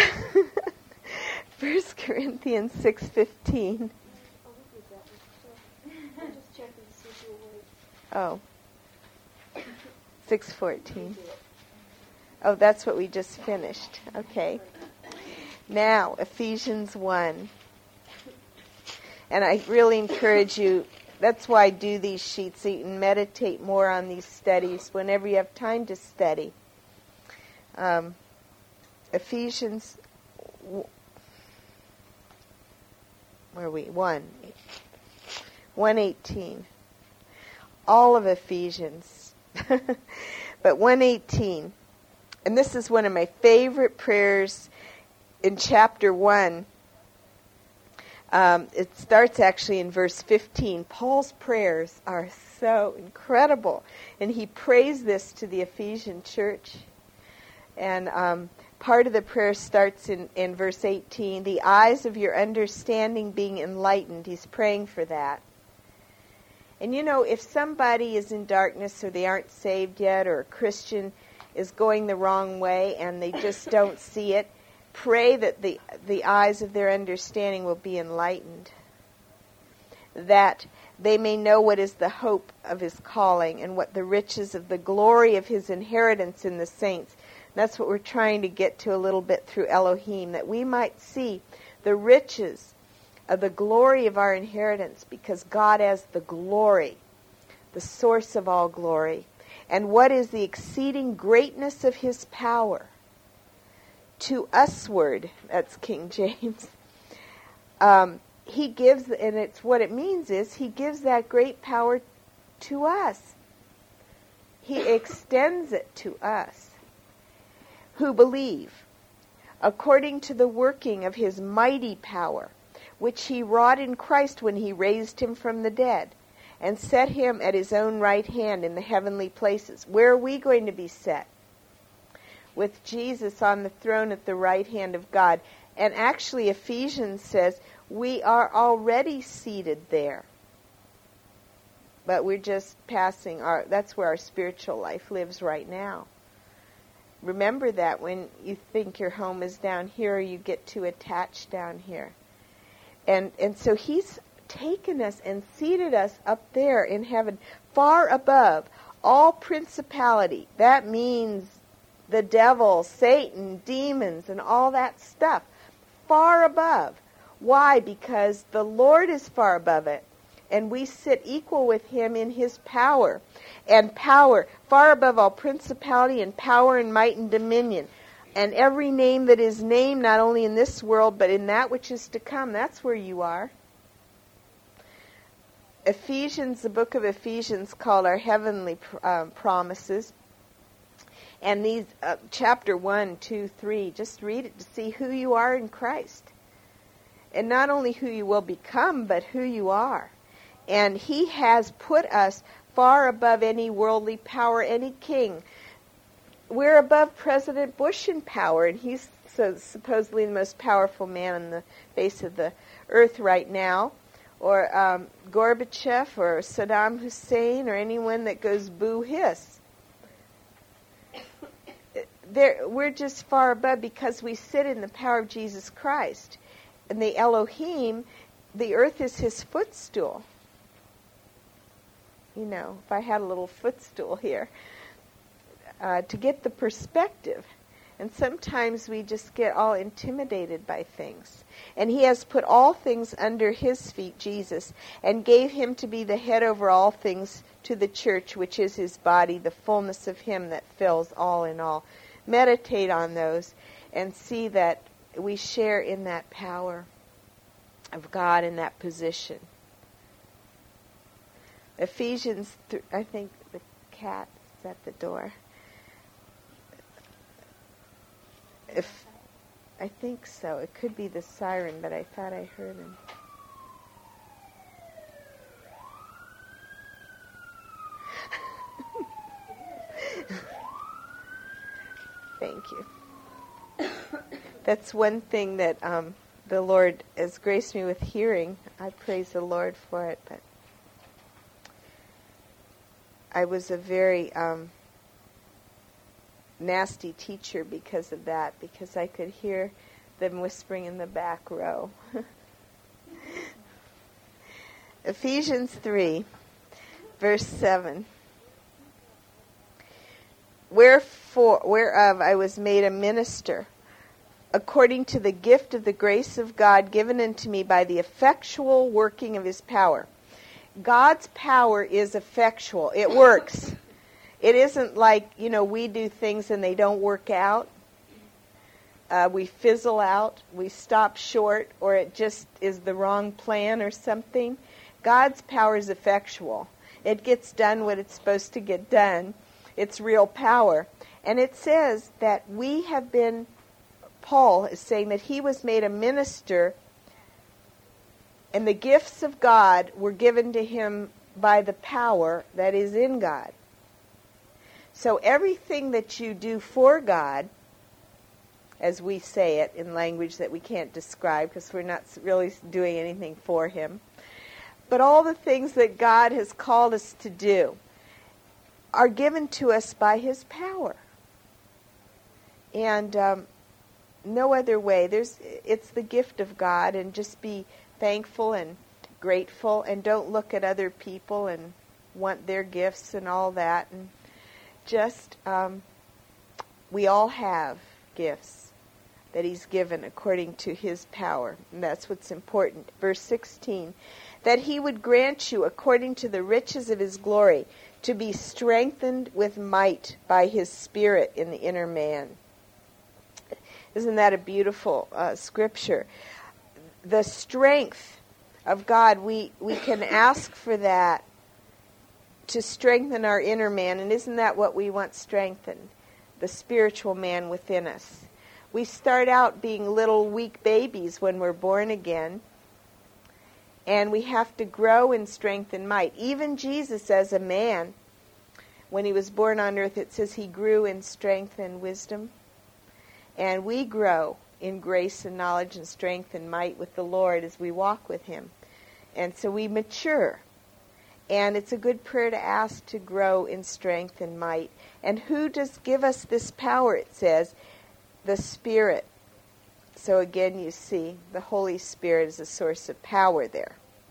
1 Corinthians 6:15. Oh, 6:14. Oh, that's what we just finished. Okay. Now, Ephesians 1. And I really encourage you, that's why I do these sheets, so you can meditate more on these studies whenever you have time to study. Ephesians, where are we? 1:18. All of Ephesians. But 1:18. And this is one of my favorite prayers in chapter 1. It starts actually in verse 15. Paul's prayers are so incredible. And he prays this to the Ephesian church. And part of the prayer starts in verse 18. The eyes of your understanding being enlightened. He's praying for that. And if somebody is in darkness or they aren't saved yet, or a Christian is going the wrong way and they just don't see it, pray that the eyes of their understanding will be enlightened, that they may know what is the hope of his calling and what the riches of the glory of his inheritance in the saints. And that's what we're trying to get to a little bit through Elohim, that we might see the riches of the glory of our inheritance, because God has the glory, the source of all glory. And what is the exceeding greatness of his power to usward, that's King James. He gives, and it's what it means is, he gives that great power to us. He extends it to us, who believe, according to the working of his mighty power, which he wrought in Christ when he raised him from the dead, and set him at his own right hand in the heavenly places. Where are we going to be set? With Jesus on the throne at the right hand of God. And actually Ephesians says we are already seated there. But we're just passing that's where our spiritual life lives right now. Remember that when you think your home is down here, or you get too attached down here. And so he's taken us and seated us up there in heaven, far above all principality. That means the devil, Satan, demons, and all that stuff. Far above. Why? Because the Lord is far above it. And we sit equal with him in his power. And power, far above all principality and power and might and dominion. And every name that is named, not only in this world, but in that which is to come. That's where you are. Ephesians, the book of Ephesians, called our heavenly promises. And these, chapter 1, 2, 3, just read it to see who you are in Christ. And not only who you will become, but who you are. And he has put us far above any worldly power, any king. We're above President Bush in power, and he's supposedly the most powerful man on the face of the earth right now. Or Gorbachev, or Saddam Hussein, or anyone that goes boo-hiss. We're just far above because we sit in the power of Jesus Christ. And the Elohim, the earth is his footstool. You know, if I had a little footstool here, to get the perspective. And sometimes we just get all intimidated by things. And he has put all things under his feet, Jesus, and gave him to be the head over all things to the church, which is his body, the fullness of him that fills all in all. Meditate on those and see that we share in that power of God in that position. Ephesians, I think the cat is at the door. I think so. It could be the siren, but I thought I heard him. Thank you. That's one thing that the Lord has graced me with hearing. I praise the Lord for it, but I was a very nasty teacher because of that, because I could hear them whispering in the back row. Ephesians 3, verse 7. Whereof I was made a minister, according to the gift of the grace of God given unto me by the effectual working of his power. God's power is effectual. It works. It isn't like, we do things and they don't work out. We fizzle out. We stop short, or it just is the wrong plan or something. God's power is effectual. It gets done what it's supposed to get done. It's real power. And it says that we have been, Paul is saying that he was made a minister, and the gifts of God were given to him by the power that is in God. So everything that you do for God, as we say it in language that we can't describe because we're not really doing anything for him, but all the things that God has called us to do are given to us by his power. And no other way. It's the gift of God, and just be thankful and grateful, and don't look at other people and want their gifts and all that. And just, we all have gifts that he's given according to his power. And that's what's important. Verse 16, that he would grant you, according to the riches of his glory, to be strengthened with might by his Spirit in the inner man. Isn't that a beautiful scripture? The strength of God, we can ask for that to strengthen our inner man. And isn't that what we want strengthened? the spiritual man within us. We start out being little weak babies when we're born again, and we have to grow in strength and might. Even Jesus as a man, when he was born on earth, it says he grew in strength and wisdom. And we grow in grace and knowledge and strength and might with the Lord as we walk with him. And so we mature. And it's a good prayer to ask to grow in strength and might. And who does give us this power, it says? The Spirit. So again, you see, the Holy Spirit is a source of power there.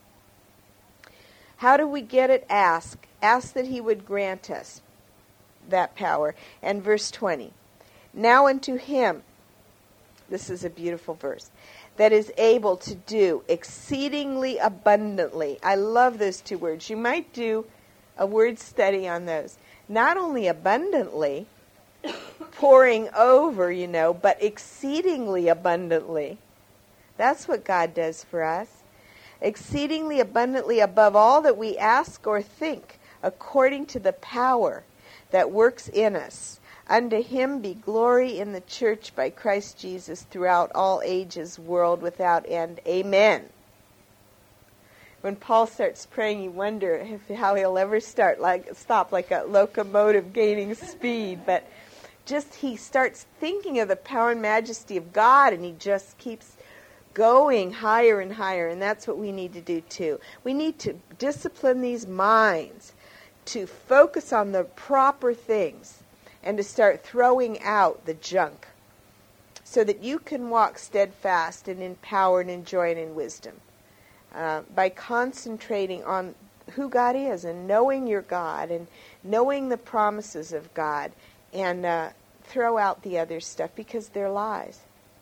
How do we get it? Ask. Ask that he would grant us that power. And verse 20. Now unto him, this is a beautiful verse, that is able to do exceedingly abundantly. I love those two words. You might do a word study on those. Not only abundantly, pouring over, but exceedingly abundantly. That's what God does for us. Exceedingly abundantly above all that we ask or think, according to the power that works in us. Unto him be glory in the church by Christ Jesus throughout all ages, world without end. Amen. When Paul starts praying, you wonder how he'll ever stop like a locomotive gaining speed. But he starts thinking of the power and majesty of God, and he just keeps going higher and higher. And that's what we need to do too. We need to discipline these minds to focus on the proper things and to start throwing out the junk so that you can walk steadfast and in power and in joy and in wisdom. By concentrating on who God is and knowing your God and knowing the promises of God, and throw out the other stuff because they're lies.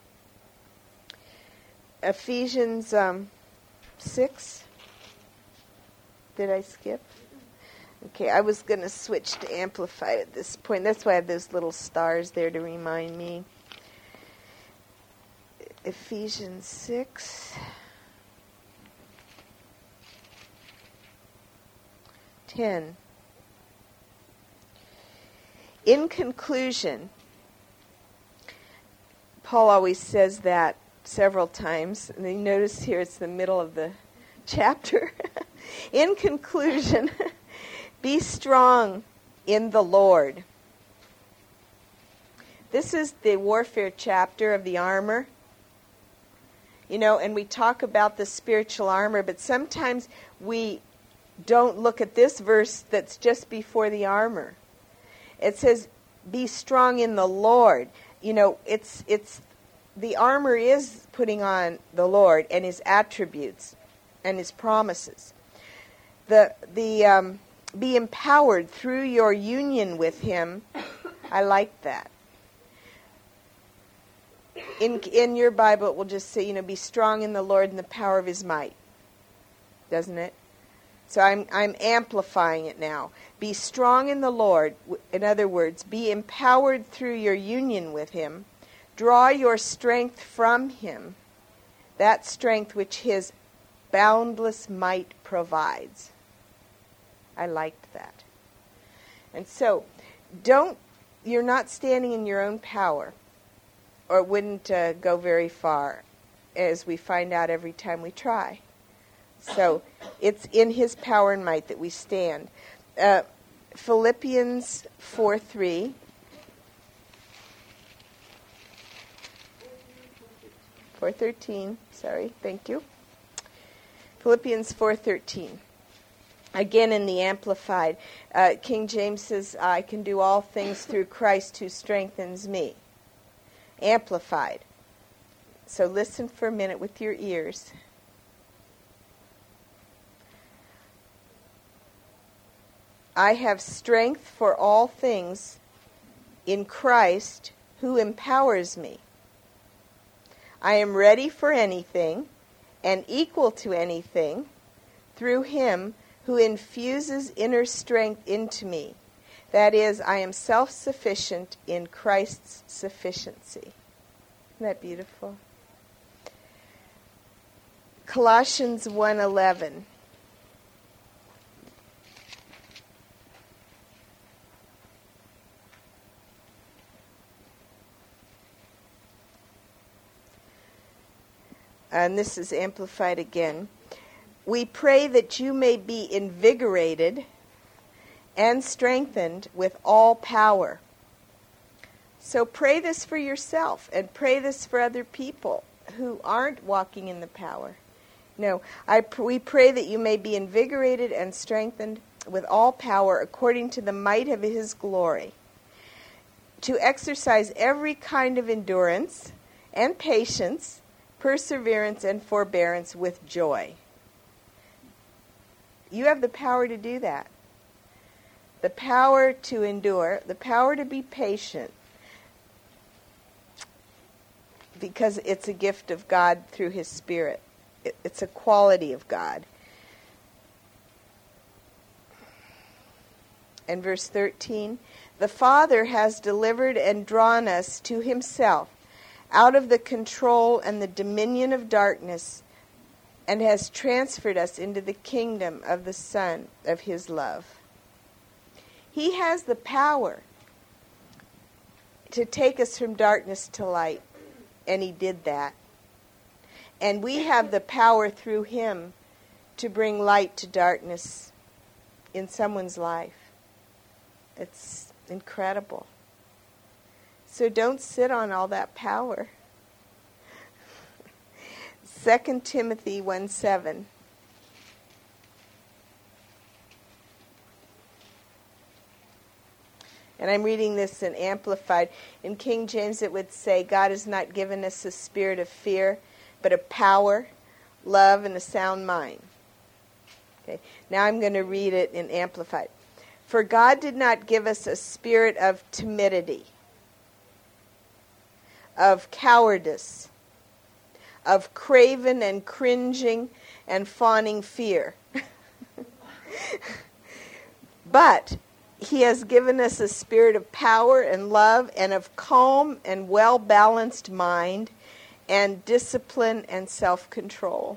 Ephesians 6. Did I skip? Okay, I was going to switch to Amplified at this point. That's why I have those little stars there to remind me. Ephesians 6. 10. In conclusion, Paul always says that several times. And you notice here it's the middle of the chapter. In conclusion, be strong in the Lord. This is the warfare chapter of the armor. And we talk about the spiritual armor, but sometimes we don't look at this verse that's just before the armor. It says, be strong in the Lord. It's the armor is putting on the Lord and his attributes and his promises. Be empowered through your union with him. I like that. In your Bible, it will just say, be strong in the Lord and the power of his might. Doesn't it? So I'm amplifying it now. Be strong in the Lord. In other words, be empowered through your union with him. Draw your strength from him. That strength which his boundless might provides. I liked that. And so, you're not standing in your own power, or it wouldn't go very far, as we find out every time we try. So, it's in his power and might that we stand. Philippians 4:3. Sorry, thank you. Philippians 4:13. Again in the Amplified. King James says, I can do all things through Christ who strengthens me. Amplified. So listen for a minute with your ears. I have strength for all things in Christ who empowers me. I am ready for anything and equal to anything through him who infuses inner strength into me. That is, I am self-sufficient in Christ's sufficiency. Isn't that beautiful? Colossians 1:11. and this is amplified again. We pray that you may be invigorated and strengthened with all power. So pray this for yourself and pray this for other people who aren't walking in the power. No, we pray that you may be invigorated and strengthened with all power according to the might of his glory, to exercise every kind of endurance and patience, perseverance and forbearance with joy. You have the power to do that. The power to endure, the power to be patient, because it's a gift of God through his Spirit. It's a quality of God. And verse 13, the Father has delivered and drawn us to himself out of the control and the dominion of darkness, and has transferred us into the kingdom of the Son of his love. He has the power to take us from darkness to light, and he did that. And we have the power through him to bring light to darkness in someone's life. It's incredible. So don't sit on all that power. 2 Timothy 1:7. And I'm reading this in Amplified. In King James it would say, God has not given us a spirit of fear, but of power, love, and a sound mind. Okay. Now I'm going to read it in Amplified. For God did not give us a spirit of timidity, of cowardice, of craven and cringing and fawning fear. But he has given us a spirit of power and love and of calm and well-balanced mind and discipline and self-control.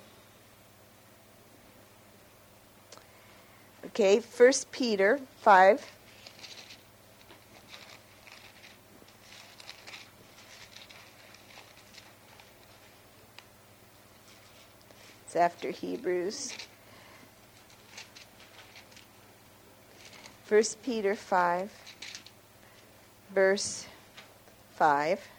Okay, 1 Peter 5. It's after Hebrews. 1 Peter 5, verse 5.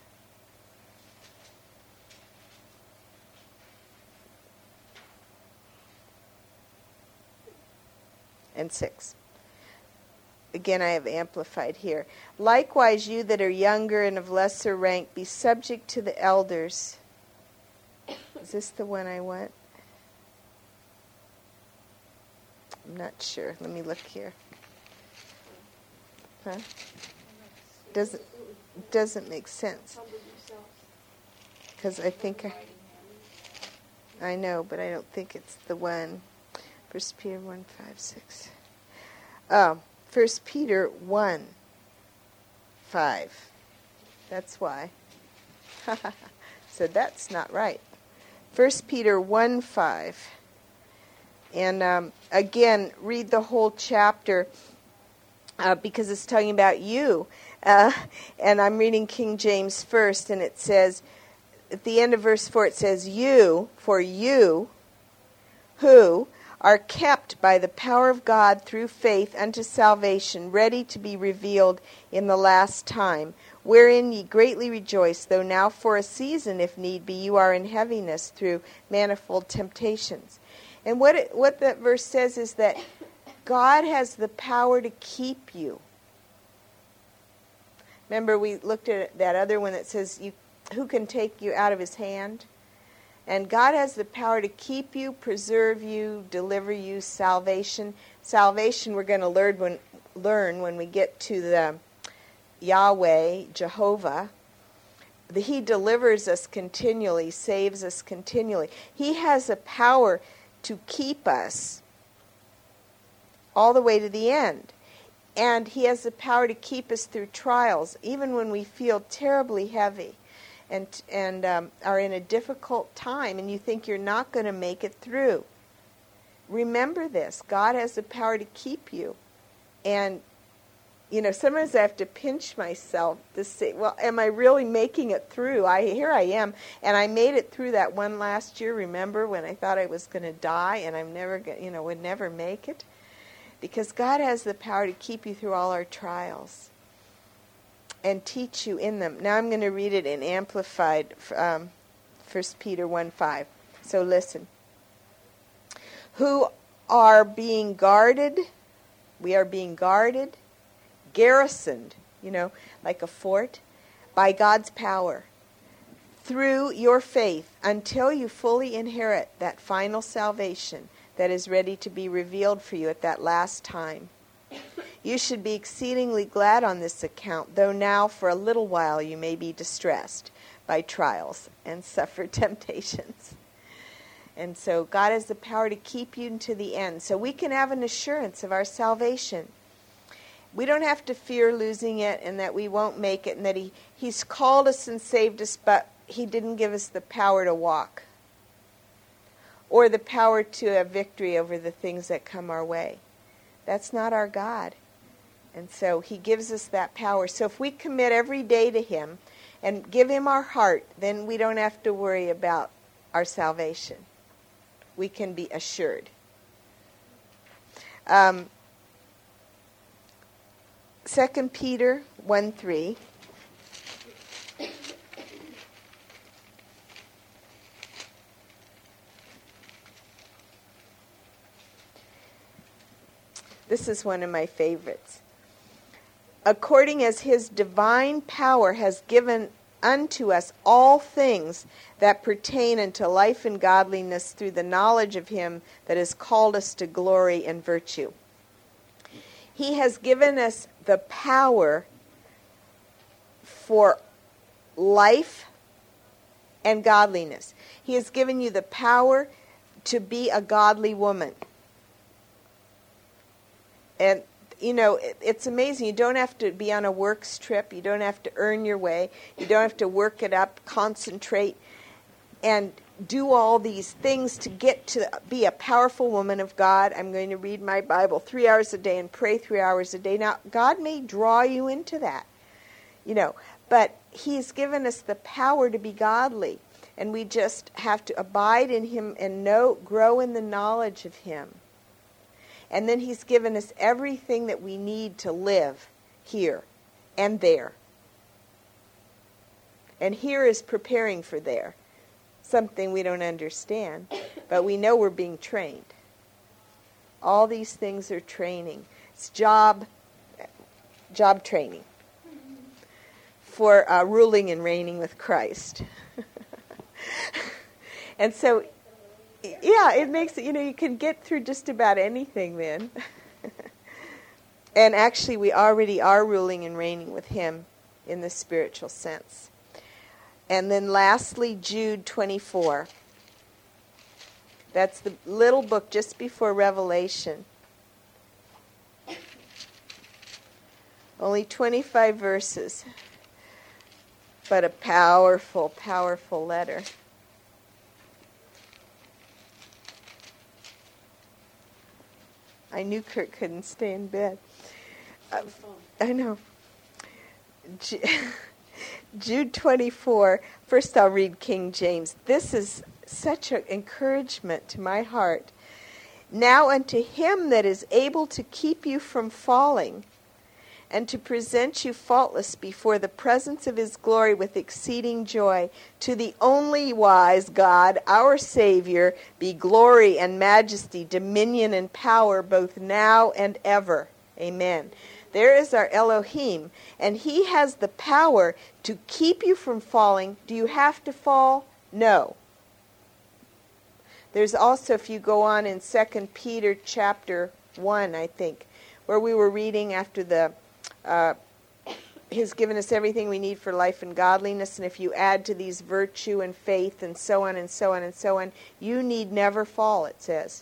And 6. Again, I have amplified here. Likewise, you that are younger and of lesser rank, be subject to the elders. Is this the one I want? I'm not sure. Let me look here. Huh? Doesn't make sense. Because I think I know, but I don't think it's the one. 1 Peter 1, 5, 6. Oh, 1 Peter 1, 5. That's why. So that's not right. 1 Peter 1, 5. And again, read the whole chapter because it's talking about you. And I'm reading King James first, and it says, at the end of verse 4, it says, you, for you, who are kept by the power of God through faith unto salvation, ready to be revealed in the last time, wherein ye greatly rejoice, though now for a season, if need be, you are in heaviness through manifold temptations. And what that verse says is that God has the power to keep you. Remember, we looked at that other one that says, who can take you out of his hand? And God has the power to keep you, preserve you, deliver you, salvation. Salvation we're going to learn when we get to the Yahweh, Jehovah. He delivers us continually, saves us continually. He has the power to keep us all the way to the end. And he has the power to keep us through trials, even when we feel terribly heavy and are in a difficult time and you think you're not going to make it through. Remember this. God has the power to keep you. And sometimes I have to pinch myself to say, well, am I really making it through? Here I am, and I made it through that one last year. Remember when I thought I was going to die, and I'm never, would never make it? Because God has the power to keep you through all our trials and teach you in them. Now I'm going to read it in Amplified, 1 Peter 1:5. So listen. Who are being guarded, we are being guarded, garrisoned, like a fort, by God's power, through your faith, until you fully inherit that final salvation that is ready to be revealed for you at that last time. You should be exceedingly glad on this account, though now for a little while you may be distressed by trials and suffer temptations. And so God has the power to keep you to the end. So we can have an assurance of our salvation. We don't have to fear losing it and that we won't make it and that He's called us and saved us, but He didn't give us the power to walk or the power to have victory over the things that come our way. That's not our God. And so He gives us that power. So if we commit every day to Him and give Him our heart, then we don't have to worry about our salvation. We can be assured. 2 Peter 1:3. This is one of my favorites. According as His divine power has given unto us all things that pertain unto life and godliness through the knowledge of Him that has called us to glory and virtue. He has given us the power for life and godliness. He has given you the power to be a godly woman. And it's amazing. You don't have to be on a works trip. You don't have to earn your way. You don't have to work it up, concentrate, and do all these things to get to be a powerful woman of God. I'm going to read my Bible 3 hours a day and pray 3 hours a day. Now, God may draw you into that, but He's given us the power to be godly. And we just have to abide in Him and grow in the knowledge of Him. And then He's given us everything that we need to live here and there. And here is preparing for there. Something we don't understand, but we know we're being trained. All these things are training. It's job training for ruling and reigning with Christ. And so, yeah, it makes it, you can get through just about anything then. And actually, we already are ruling and reigning with Him in the spiritual sense. And then lastly, Jude 24. That's the little book just before Revelation. Only 25 verses, but a powerful, powerful letter. I knew Kurt couldn't stay in bed. I know. Jude 24. First I'll read King James. This is such an encouragement to my heart. Now unto Him that is able to keep you from falling, and to present you faultless before the presence of His glory with exceeding joy, to the only wise God, our Savior, be glory and majesty, dominion and power, both now and ever. Amen. There is our Elohim, and He has the power to keep you from falling. Do you have to fall? No. There's also, if you go on in 2 Peter chapter 1, I think, where we were reading after He's given us everything we need for life and godliness, and if you add to these virtue and faith and so on and so on and so on, you need never fall, it says.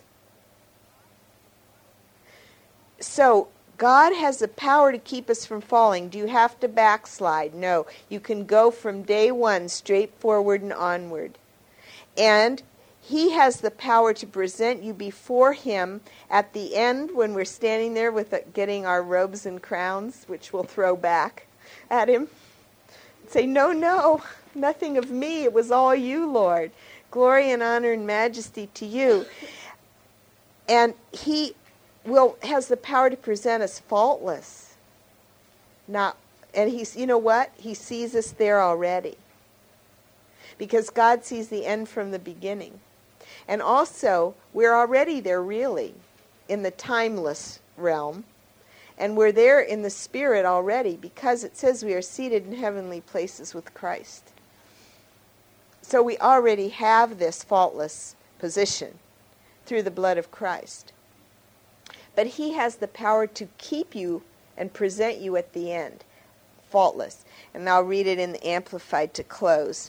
So, God has the power to keep us from falling. Do you have to backslide? No. You can go from day one straight forward and onward. And He has the power to present you before him at the end when we're standing there with getting our robes and crowns, which we'll throw back at him. Say, no, nothing of me. It was all you, Lord. Glory and honor and majesty to you. And he has the power to present us faultless. And he's, you know what? He sees us there already. Because God sees the end from the beginning. And also, we're already there really, in the timeless realm. And we're there in the Spirit already, because it says we are seated in heavenly places with Christ. So we already have this faultless position through the blood of Christ. But he has the power to keep you and present you at the end, faultless. And I'll read it in the Amplified to close.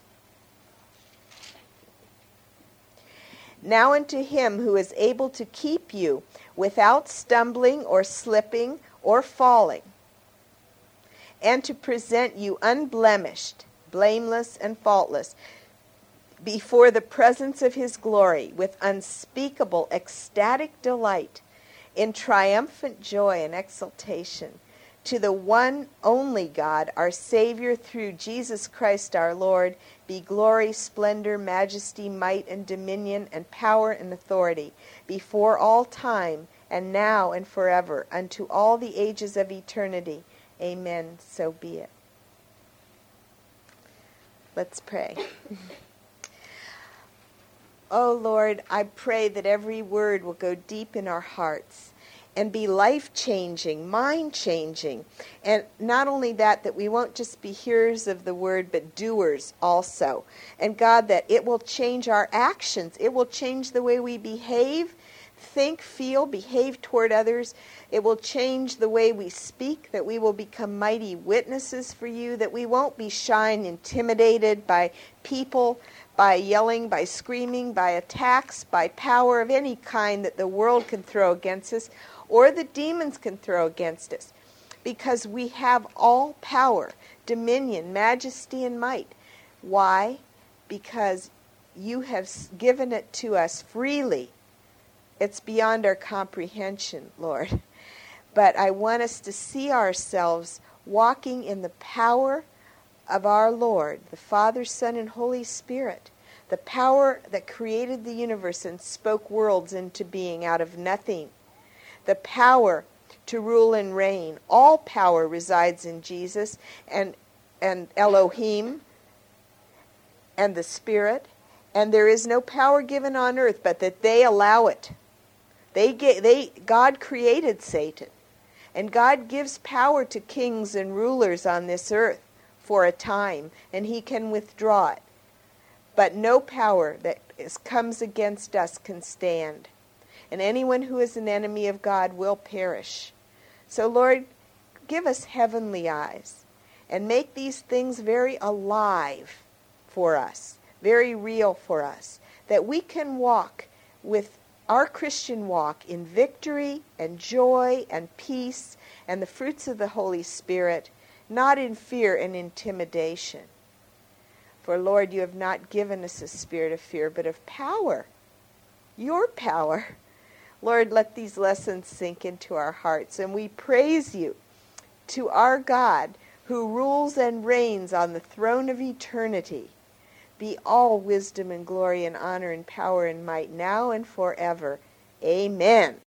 Now unto him who is able to keep you without stumbling or slipping or falling, and to present you unblemished, blameless, and faultless before the presence of his glory with unspeakable ecstatic delight, in triumphant joy and exultation, to the one only God, our Savior, through Jesus Christ our Lord, be glory, splendor, majesty, might, and dominion, and power and authority, before all time, and now and forever, unto all the ages of eternity. Amen. So be it. Let's pray. Oh Lord, I pray that every word will go deep in our hearts and be life-changing, mind-changing. And not only that we won't just be hearers of the word, but doers also. And God, that it will change our actions. It will change the way we behave, think, feel, behave toward others. It will change the way we speak, that we will become mighty witnesses for you, that we won't be shy and intimidated by people, by yelling, by screaming, by attacks, by power of any kind that the world can throw against us, or the demons can throw against us, because we have all power, dominion, majesty, and might. Why? Because you have given it to us freely. It's beyond our comprehension, Lord. But I want us to see ourselves walking in the power of our Lord, the Father, Son, and Holy Spirit, the power that created the universe and spoke worlds into being out of nothing, the power to rule and reign. All power resides in Jesus and Elohim and the Spirit, and there is no power given on earth but that they allow it. God created Satan, and God gives power to kings and rulers on this earth for a time, and he can withdraw it. But no power that comes against us can stand. And anyone who is an enemy of God will perish. So, Lord, give us heavenly eyes and make these things very alive for us, very real for us, that we can walk with our Christian walk in victory and joy and peace and the fruits of the Holy Spirit, not in fear and intimidation. For, Lord, you have not given us a spirit of fear, but of power, your power. Lord, let these lessons sink into our hearts, and we praise you to our God, who rules and reigns on the throne of eternity. Be all wisdom and glory and honor and power and might now and forever. Amen.